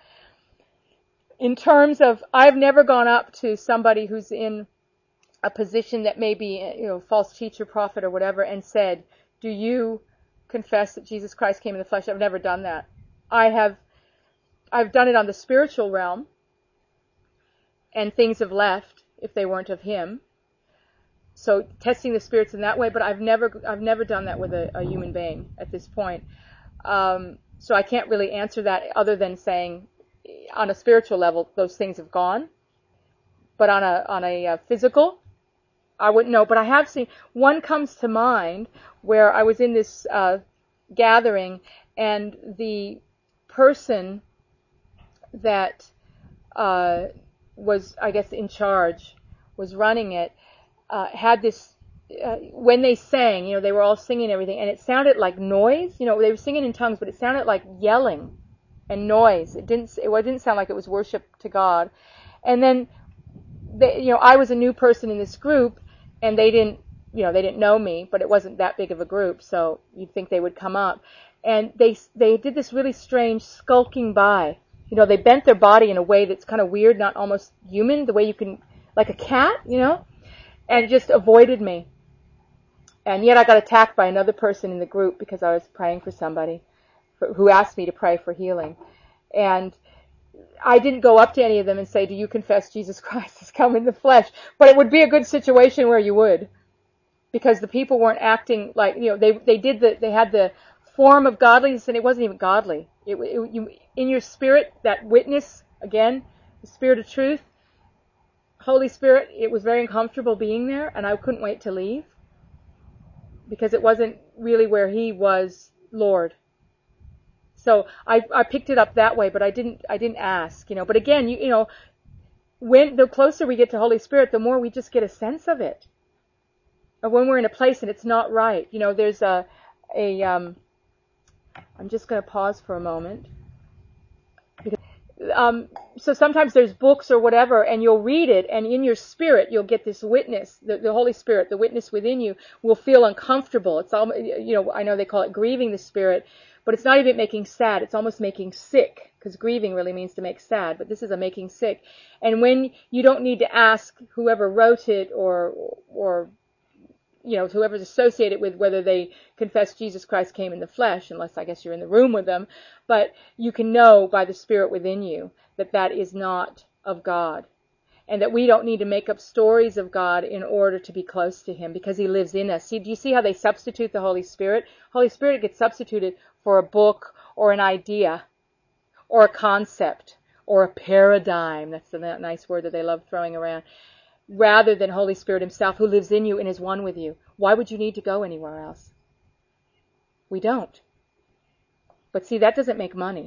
In terms of, I've never gone up to somebody who's in a position that may be, false teacher, prophet, or whatever, and said, do you confess that Jesus Christ came in the flesh? I've never done that. I've done it on the spiritual realm, and things have left if they weren't of him. So testing the spirits in that way, but I've never done that with a human being at this point. So I can't really answer that other than saying, on a spiritual level, those things have gone. But on a physical, I wouldn't know. But I have seen, one comes to mind where I was in this gathering, and the person that was, I guess, in charge, was running it, had this, when they sang, they were all singing everything, and it sounded like noise. They were singing in tongues, but it sounded like yelling and noise. It didn't sound like it was worship to God. And then, I was a new person in this group, and they didn't know me, but it wasn't that big of a group, so you'd think they would come up. And they did this really strange skulking by. They bent their body in a way that's kind of weird, not almost human, the way you can, like a cat, and just avoided me. And yet I got attacked by another person in the group because I was praying for somebody who asked me to pray for healing. And I didn't go up to any of them and say, do you confess Jesus Christ has come in the flesh? But it would be a good situation where you would. Because the people weren't acting like, they had the form of godliness, and it wasn't even godly. In your spirit, that witness, again, the spirit of truth, Holy Spirit, it was very uncomfortable being there, and I couldn't wait to leave. Because it wasn't really where he was Lord. So I picked it up that way, but I didn't ask, But again, when the closer we get to Holy Spirit, the more we just get a sense of it. Or when we're in a place and it's not right, there's I'm just going to pause for a moment. So sometimes there's books or whatever, and you'll read it, and in your spirit you'll get this witness. The Holy Spirit, the witness within you, will feel uncomfortable. It's all, I know they call it grieving the Spirit, but it's not even making sad. It's almost making sick, because grieving really means to make sad, but this is a making sick. And when you don't need to ask whoever wrote it or whoever's associated with whether they confess Jesus Christ came in the flesh, unless I guess you're in the room with them, but you can know by the Spirit within you that that is not of God. And that we don't need to make up stories of God in order to be close to Him, because He lives in us. See, do you see how they substitute the Holy Spirit? Holy Spirit gets substituted for a book or an idea or a concept or a paradigm. That's the nice word that they love throwing around. Rather than Holy Spirit Himself, who lives in you and is one with you. Why would you need to go anywhere else? We don't. But see, that doesn't make money.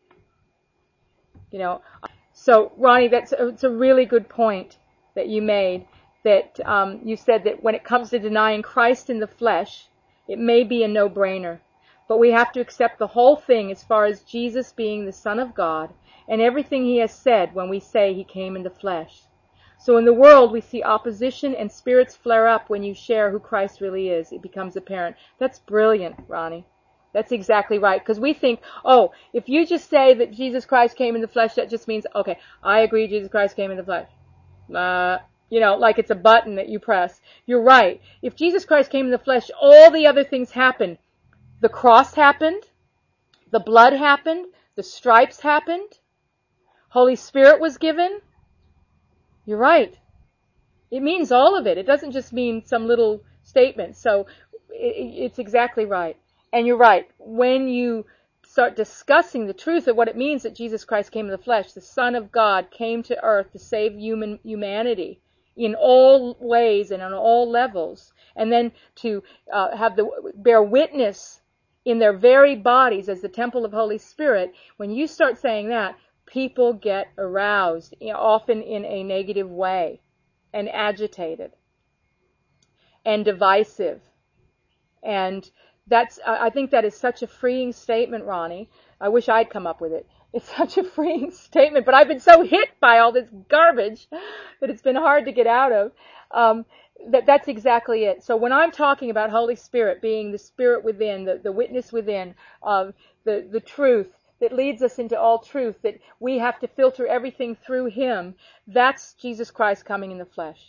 So, Ronnie, it's a really good point that you made, that you said that when it comes to denying Christ in the flesh, it may be a no-brainer, but we have to accept the whole thing as far as Jesus being the Son of God and everything He has said when we say He came in the flesh. So in the world, we see opposition and spirits flare up when you share who Christ really is. It becomes apparent. That's brilliant, Ronnie. That's exactly right. Because we think, if you just say that Jesus Christ came in the flesh, that just means, okay, I agree Jesus Christ came in the flesh. Like it's a button that you press. You're right. If Jesus Christ came in the flesh, all the other things happened. The cross happened. The blood happened. The stripes happened. Holy Spirit was given. You're right. It means all of it. It doesn't just mean some little statement. So it's exactly right. And you're right. When you start discussing the truth of what it means that Jesus Christ came in the flesh, the Son of God came to earth to save humanity in all ways and on all levels, and then to bear witness in their very bodies as the temple of Holy Spirit, when you start saying that, people get aroused, often in a negative way, and agitated, and divisive, and I think that is such a freeing statement, Ronnie. I wish I'd come up with it. It's such a freeing statement, but I've been so hit by all this garbage that it's been hard to get out of. That's exactly it. So when I'm talking about Holy Spirit being the Spirit within, the witness within, the truth that leads us into all truth, that we have to filter everything through Him, that's Jesus Christ coming in the flesh.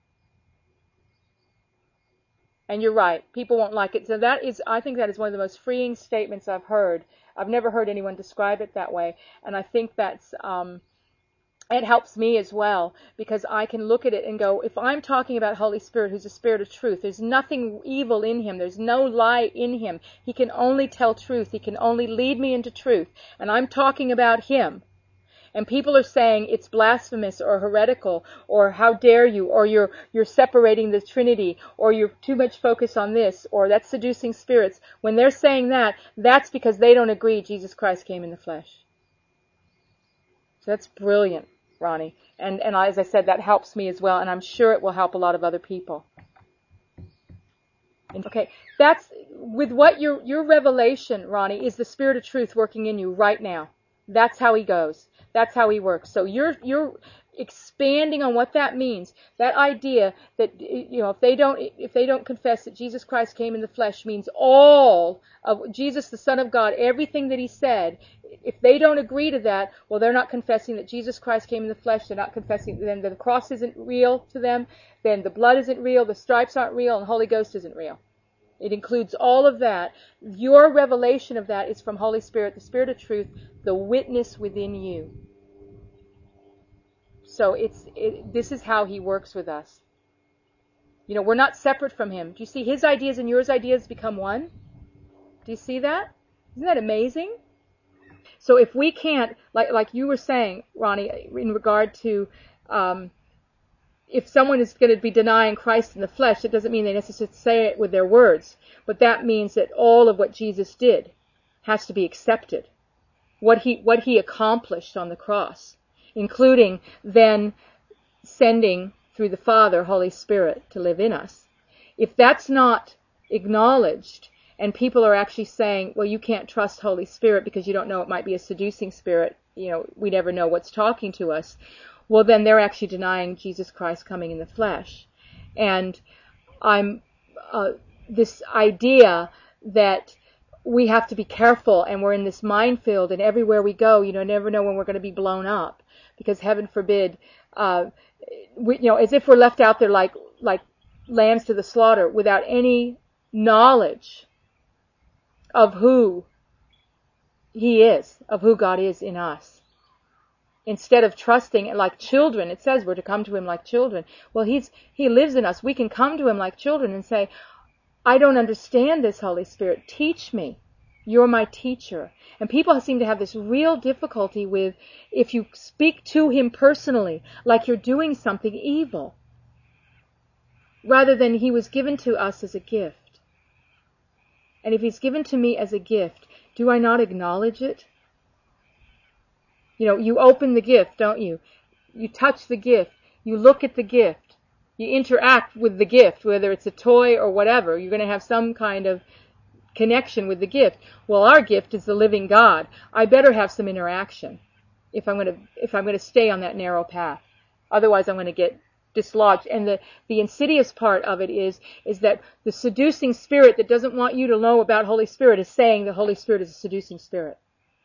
And you're right. People won't like it. So I think that is one of the most freeing statements I've heard. I've never heard anyone describe it that way. And I think that's, it helps me as well, because I can look at it and go, if I'm talking about Holy Spirit, who's a Spirit of truth, there's nothing evil in Him. There's no lie in Him. He can only tell truth. He can only lead me into truth. And I'm talking about Him. And people are saying it's blasphemous or heretical, or how dare you, or you're separating the Trinity, or you're too much focus on this, or that's seducing spirits. When they're saying that, that's because they don't agree Jesus Christ came in the flesh. So that's brilliant, Ronnie. And as I said, that helps me as well, and I'm sure it will help a lot of other people. Okay, that's with what your revelation, Ronnie, is the Spirit of truth working in you right now. That's how He goes. That's how He works. So you're expanding on what that means. That idea that, if they don't confess that Jesus Christ came in the flesh, means all of Jesus, the Son of God, everything that He said. If they don't agree to that, well, they're not confessing that Jesus Christ came in the flesh. They're not confessing then the cross isn't real to them. Then the blood isn't real. The stripes aren't real, and the Holy Ghost isn't real. It includes all of that. Your revelation of that is from Holy Spirit, the Spirit of truth, the witness within you. So this is how He works with us. We're not separate from Him. Do you see His ideas and yours ideas become one? Do you see that? Isn't that amazing? So if we can't, like you were saying, Ronnie, in regard to if someone is going to be denying Christ in the flesh, it doesn't mean they necessarily say it with their words, but that means that all of what Jesus did has to be accepted. What he accomplished on the cross, including then sending through the Father, Holy Spirit, to live in us. If that's not acknowledged, and people are actually saying, well, you can't trust Holy Spirit because you don't know, it might be a seducing spirit, we never know what's talking to us. Well, then they're actually denying Jesus Christ coming in the flesh. And this idea that we have to be careful, and we're in this minefield, and everywhere we go, never know when we're going to be blown up, because heaven forbid, as if we're left out there like lambs to the slaughter without any knowledge of who He is, of who God is in us. Instead of trusting like children, it says we're to come to Him like children. Well, He lives in us. We can come to Him like children and say, I don't understand this, Holy Spirit. Teach me. You're my teacher. And people seem to have this real difficulty with if you speak to Him personally, like you're doing something evil, rather than He was given to us as a gift. And if He's given to me as a gift, do I not acknowledge it? You know, you open the gift, don't you? You touch the gift. You look at the gift. You interact with the gift, whether it's a toy or whatever. You're going to have some kind of connection with the gift. Well, our gift is the living God. I better have some interaction if I'm going to stay on that narrow path. Otherwise, I'm going to get dislodged. And the insidious part of it is that the seducing spirit that doesn't want you to know about Holy Spirit is saying the Holy Spirit is a seducing spirit.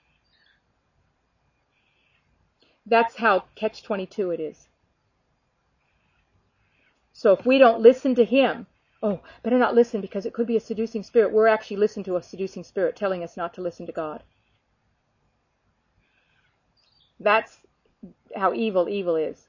That's how catch-22 it is. So if we don't listen to Him, better not listen because it could be a seducing spirit. We're actually listening to a seducing spirit telling us not to listen to God. That's how evil is.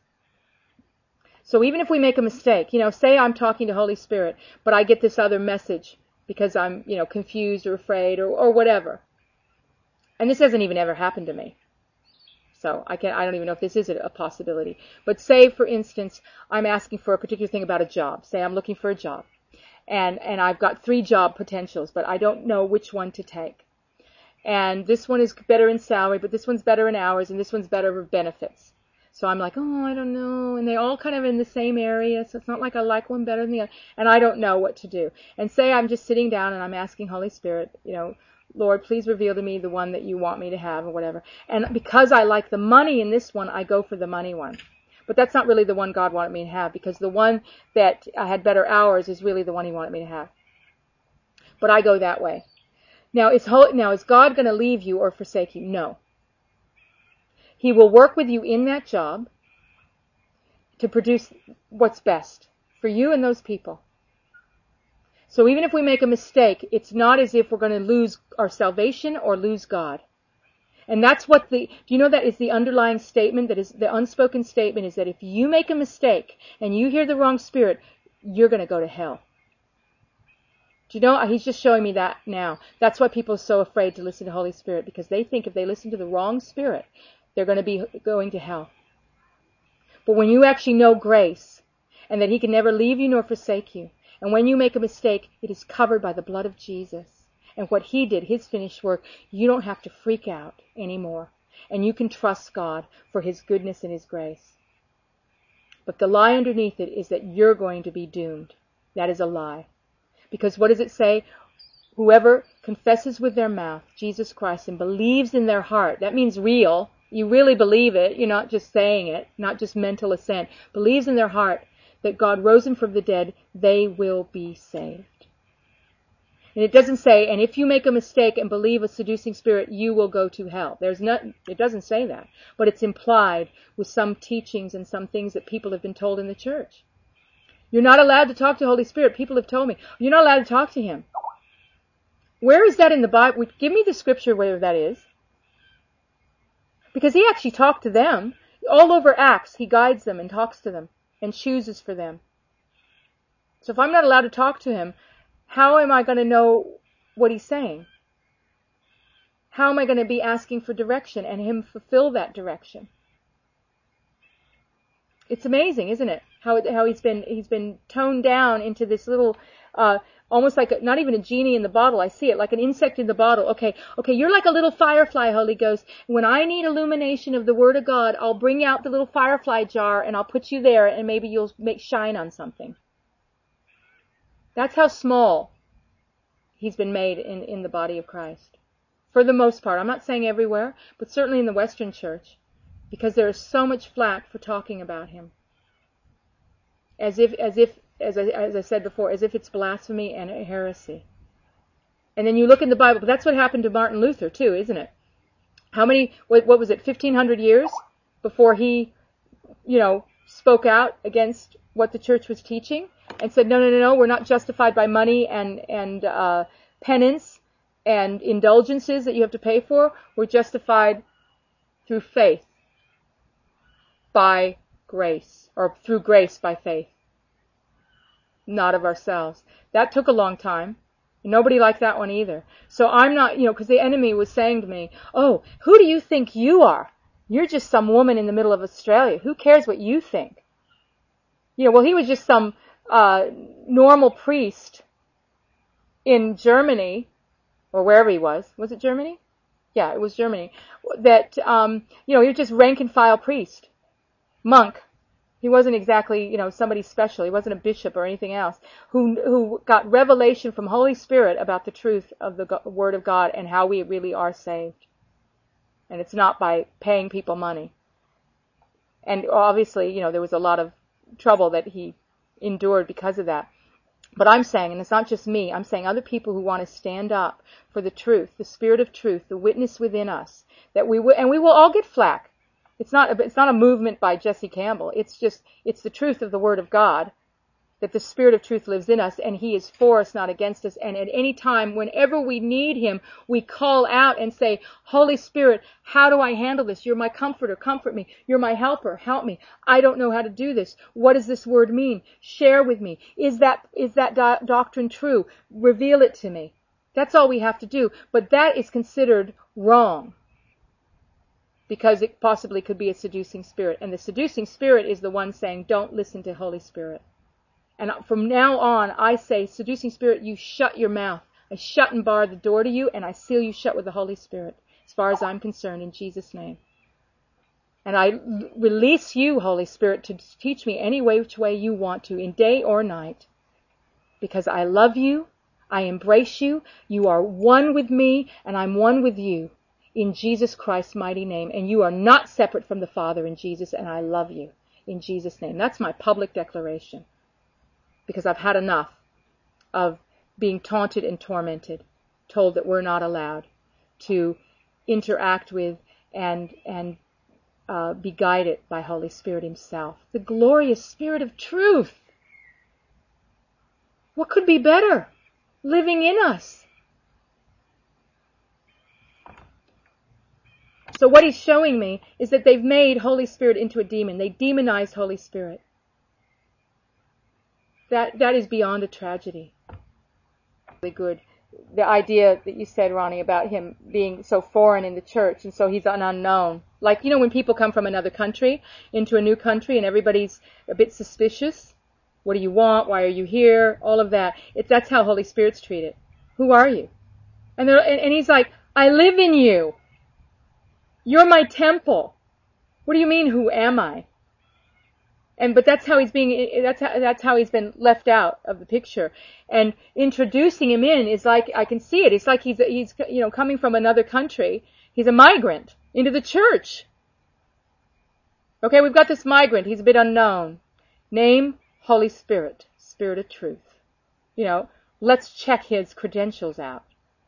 So even if we make a mistake, say I'm talking to Holy Spirit, but I get this other message because I'm, confused or afraid or whatever. And this hasn't even ever happened to me. So I don't even know if this is a possibility. But say, for instance, I'm asking for a particular thing about a job. Say I'm looking for a job. And I've got 3 job potentials, but I don't know which one to take. And this one is better in salary, but this one's better in hours, and this one's better with benefits. So I'm like, I don't know. And they all kind of in the same area, so it's not like I like one better than the other. And I don't know what to do. And say I'm just sitting down and I'm asking Holy Spirit, Lord, please reveal to me the one that you want me to have or whatever. And because I like the money in this one, I go for the money one. But that's not really the one God wanted me to have, because the one that I had better hours is really the one He wanted me to have. But I go that way. Now, is God going to leave you or forsake you? No. He will work with you in that job to produce what's best for you and those people. So even if we make a mistake, it's not as if we're going to lose our salvation or lose God. And that's what do you know that is the underlying statement, that is the unspoken statement, is that if you make a mistake and you hear the wrong spirit, you're going to go to hell. Do you know, He's just showing me that now. That's why people are so afraid to listen to Holy Spirit, because they think if they listen to the wrong spirit, they're going to be going to hell. But when you actually know grace, and that He can never leave you nor forsake you, and when you make a mistake, it is covered by the blood of Jesus. And what He did, His finished work, you don't have to freak out anymore. And you can trust God for His goodness and His grace. But the lie underneath it is that you're going to be doomed. That is a lie. Because what does it say? Whoever confesses with their mouth Jesus Christ and believes in their heart, that means real. You really believe it. You're not just saying it, not just mental assent. Believes in their heart that God rose Him from the dead, they will be saved. And it doesn't say, and if you make a mistake and believe a seducing spirit, you will go to hell. It doesn't say that. But it's implied with some teachings and some things that people have been told in the church. You're not allowed to talk to Holy Spirit. People have told me, you're not allowed to talk to Him. Where is that in the Bible? Give me the scripture where that is. Because He actually talked to them. All over Acts, He guides them and talks to them and chooses for them. So if I'm not allowed to talk to Him, how am I going to know what He's saying? How am I going to be asking for direction and Him fulfill that direction? It's amazing, isn't it? How he's been toned down into this little, almost like not even a genie in the bottle. I see it like an insect in the bottle. Okay, you're like a little firefly, Holy Ghost. When I need illumination of the Word of God, I'll bring out the little firefly jar and I'll put you there, and maybe you'll make shine on something. That's how small He's been made in the body of Christ. For the most part. I'm not saying everywhere, but certainly in the Western Church, because there is so much flack for talking about Him. As I said before, as if it's blasphemy and a heresy. And then you look in the Bible, but that's what happened to Martin Luther too, isn't it? How many, what was it, 1,500 years before he, spoke out against what the church was teaching? and said, no, we're not justified by money and penance and indulgences that you have to pay for. We're justified through faith by grace, or through grace by faith, not of ourselves. That took a long time. Nobody liked that one either. So I'm not, because the enemy was saying to me, oh, who do you think you are? You're just some woman in the middle of Australia. Who cares what you think? Well, he was just some normal priest in Germany, or wherever he was. Was it Germany? Yeah, it was Germany. That, he was just rank and file priest, monk. He wasn't exactly, somebody special. He wasn't a bishop or anything else. Who got revelation from Holy Spirit about the truth of the Word of God and how we really are saved. And it's not by paying people money. And obviously, there was a lot of trouble that he endured because of that. But I'm saying, and it's not just me, I'm saying other people who want to stand up for the truth, the Spirit of truth, the witness within us, that we will all get flack. It's not a movement by Jesse Campbell. It's the truth of the Word of God, that the Spirit of truth lives in us, and He is for us, not against us. And at any time, whenever we need Him, we call out and say, Holy Spirit, how do I handle this? You're my comforter, comfort me. You're my helper, help me. I don't know how to do this. What does this word mean? Share with me. Is that doctrine true? Reveal it to me. That's all we have to do. But that is considered wrong, because it possibly could be a seducing spirit. And the seducing spirit is the one saying, don't listen to Holy Spirit. And from now on, I say, seducing spirit, you shut your mouth. I shut and bar the door to you, and I seal you shut with the Holy Spirit, as far as I'm concerned, in Jesus' name. And I release you, Holy Spirit, to teach me any which way you want to, in day or night. Because I love you, I embrace you, you are one with me, and I'm one with you. In Jesus Christ's mighty name. And you are not separate from the Father in Jesus, and I love you in Jesus' name. That's my public declaration. Because I've had enough of being taunted and tormented, told that we're not allowed to interact with and be guided by Holy Spirit Himself. The glorious Spirit of truth. What could be better? Living in us. So what he's showing me is that they've made Holy Spirit into a demon. They demonized Holy Spirit. That is beyond a tragedy. Really good. The idea that you said, Ronnie, about him being so foreign in the church, and so he's an unknown. Like, when people come from another country into a new country and everybody's a bit suspicious. What do you want? Why are you here? All of that. That's how Holy Spirit's treated. Who are you? And he's like, I live in you. You're my temple. What do you mean, who am I? But that's how he's been left out of the picture. And introducing him in is like, I can see it. It's like he's coming from another country. He's a migrant into the church. Okay, we've got this migrant. He's a bit unknown. Name, Holy Spirit, Spirit of truth. Let's check his credentials out.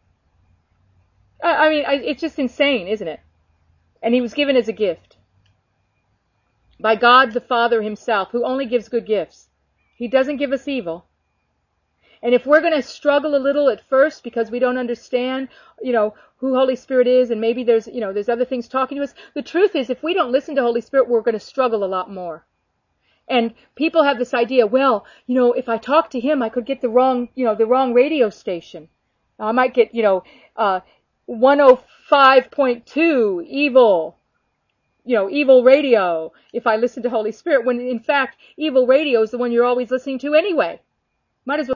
It's just insane, isn't it? And he was given as a gift by God the Father Himself, who only gives good gifts. He doesn't give us evil. And if we're going to struggle a little at first because we don't understand, who Holy Spirit is, and maybe there's other things talking to us, the truth is, if we don't listen to Holy Spirit, we're going to struggle a lot more. And people have this idea, well, if I talk to Him, I could get the wrong radio station. I might get, 105.2 evil radio if I listen to Holy Spirit, when in fact evil radio is the one you're always listening to anyway. Might as well.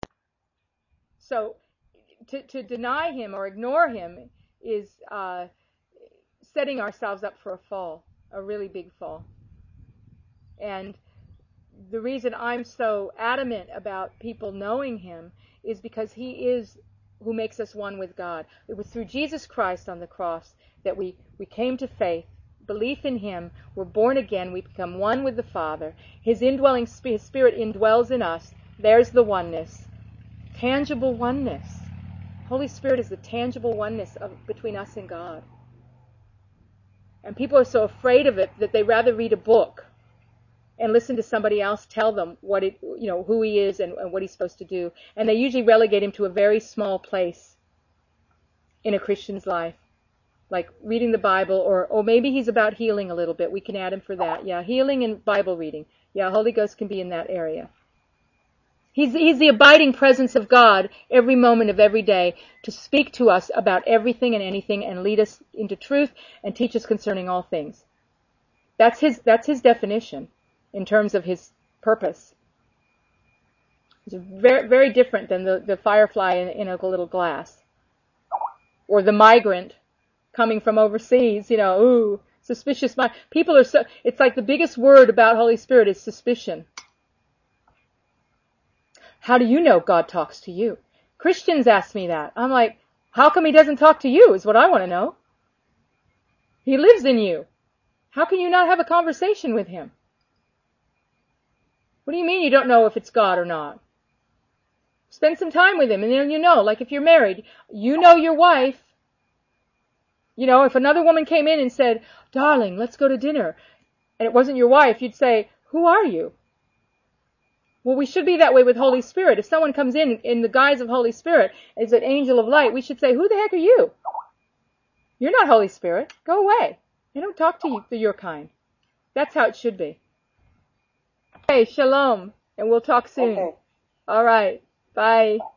So to deny Him or ignore Him is setting ourselves up for a fall, a really big fall. And the reason I'm so adamant about people knowing Him is because He is who makes us one with God. It was through Jesus Christ on the cross that we came to faith, belief in Him, we're born again, we become one with the Father. His indwelling His Spirit indwells in us. There's the oneness. Tangible oneness. Holy Spirit is the tangible oneness between us and God. And people are so afraid of it that they rather read a book and listen to somebody else tell them who he is and what he's supposed to do. And they usually relegate him to a very small place in a Christian's life, like reading the Bible, or maybe he's about healing a little bit. We can add him for that. Yeah, healing and Bible reading. Yeah, Holy Ghost can be in that area. He's the abiding presence of God every moment of every day to speak to us about everything and anything and lead us into truth and teach us concerning all things. That's his definition in terms of his purpose. It's very, very different than the firefly in a little glass, or the migrant coming from overseas. Ooh, suspicious. People are it's like the biggest word about Holy Spirit is suspicion. How do you know God talks to you? Christians ask me that. I'm like, how come he doesn't talk to you is what I want to know. He lives in you. How can you not have a conversation with him? What do you mean you don't know if it's God or not? Spend some time with him and then like if you're married, your wife. If another woman came in and said, darling, let's go to dinner, and it wasn't your wife, you'd say, who are you? Well, we should be that way with Holy Spirit. If someone comes in the guise of Holy Spirit, as an angel of light, we should say, who the heck are you? You're not Holy Spirit. Go away. They don't talk to you, to your kind. That's how it should be. Okay, shalom, and we'll talk soon. Okay. All right. Bye.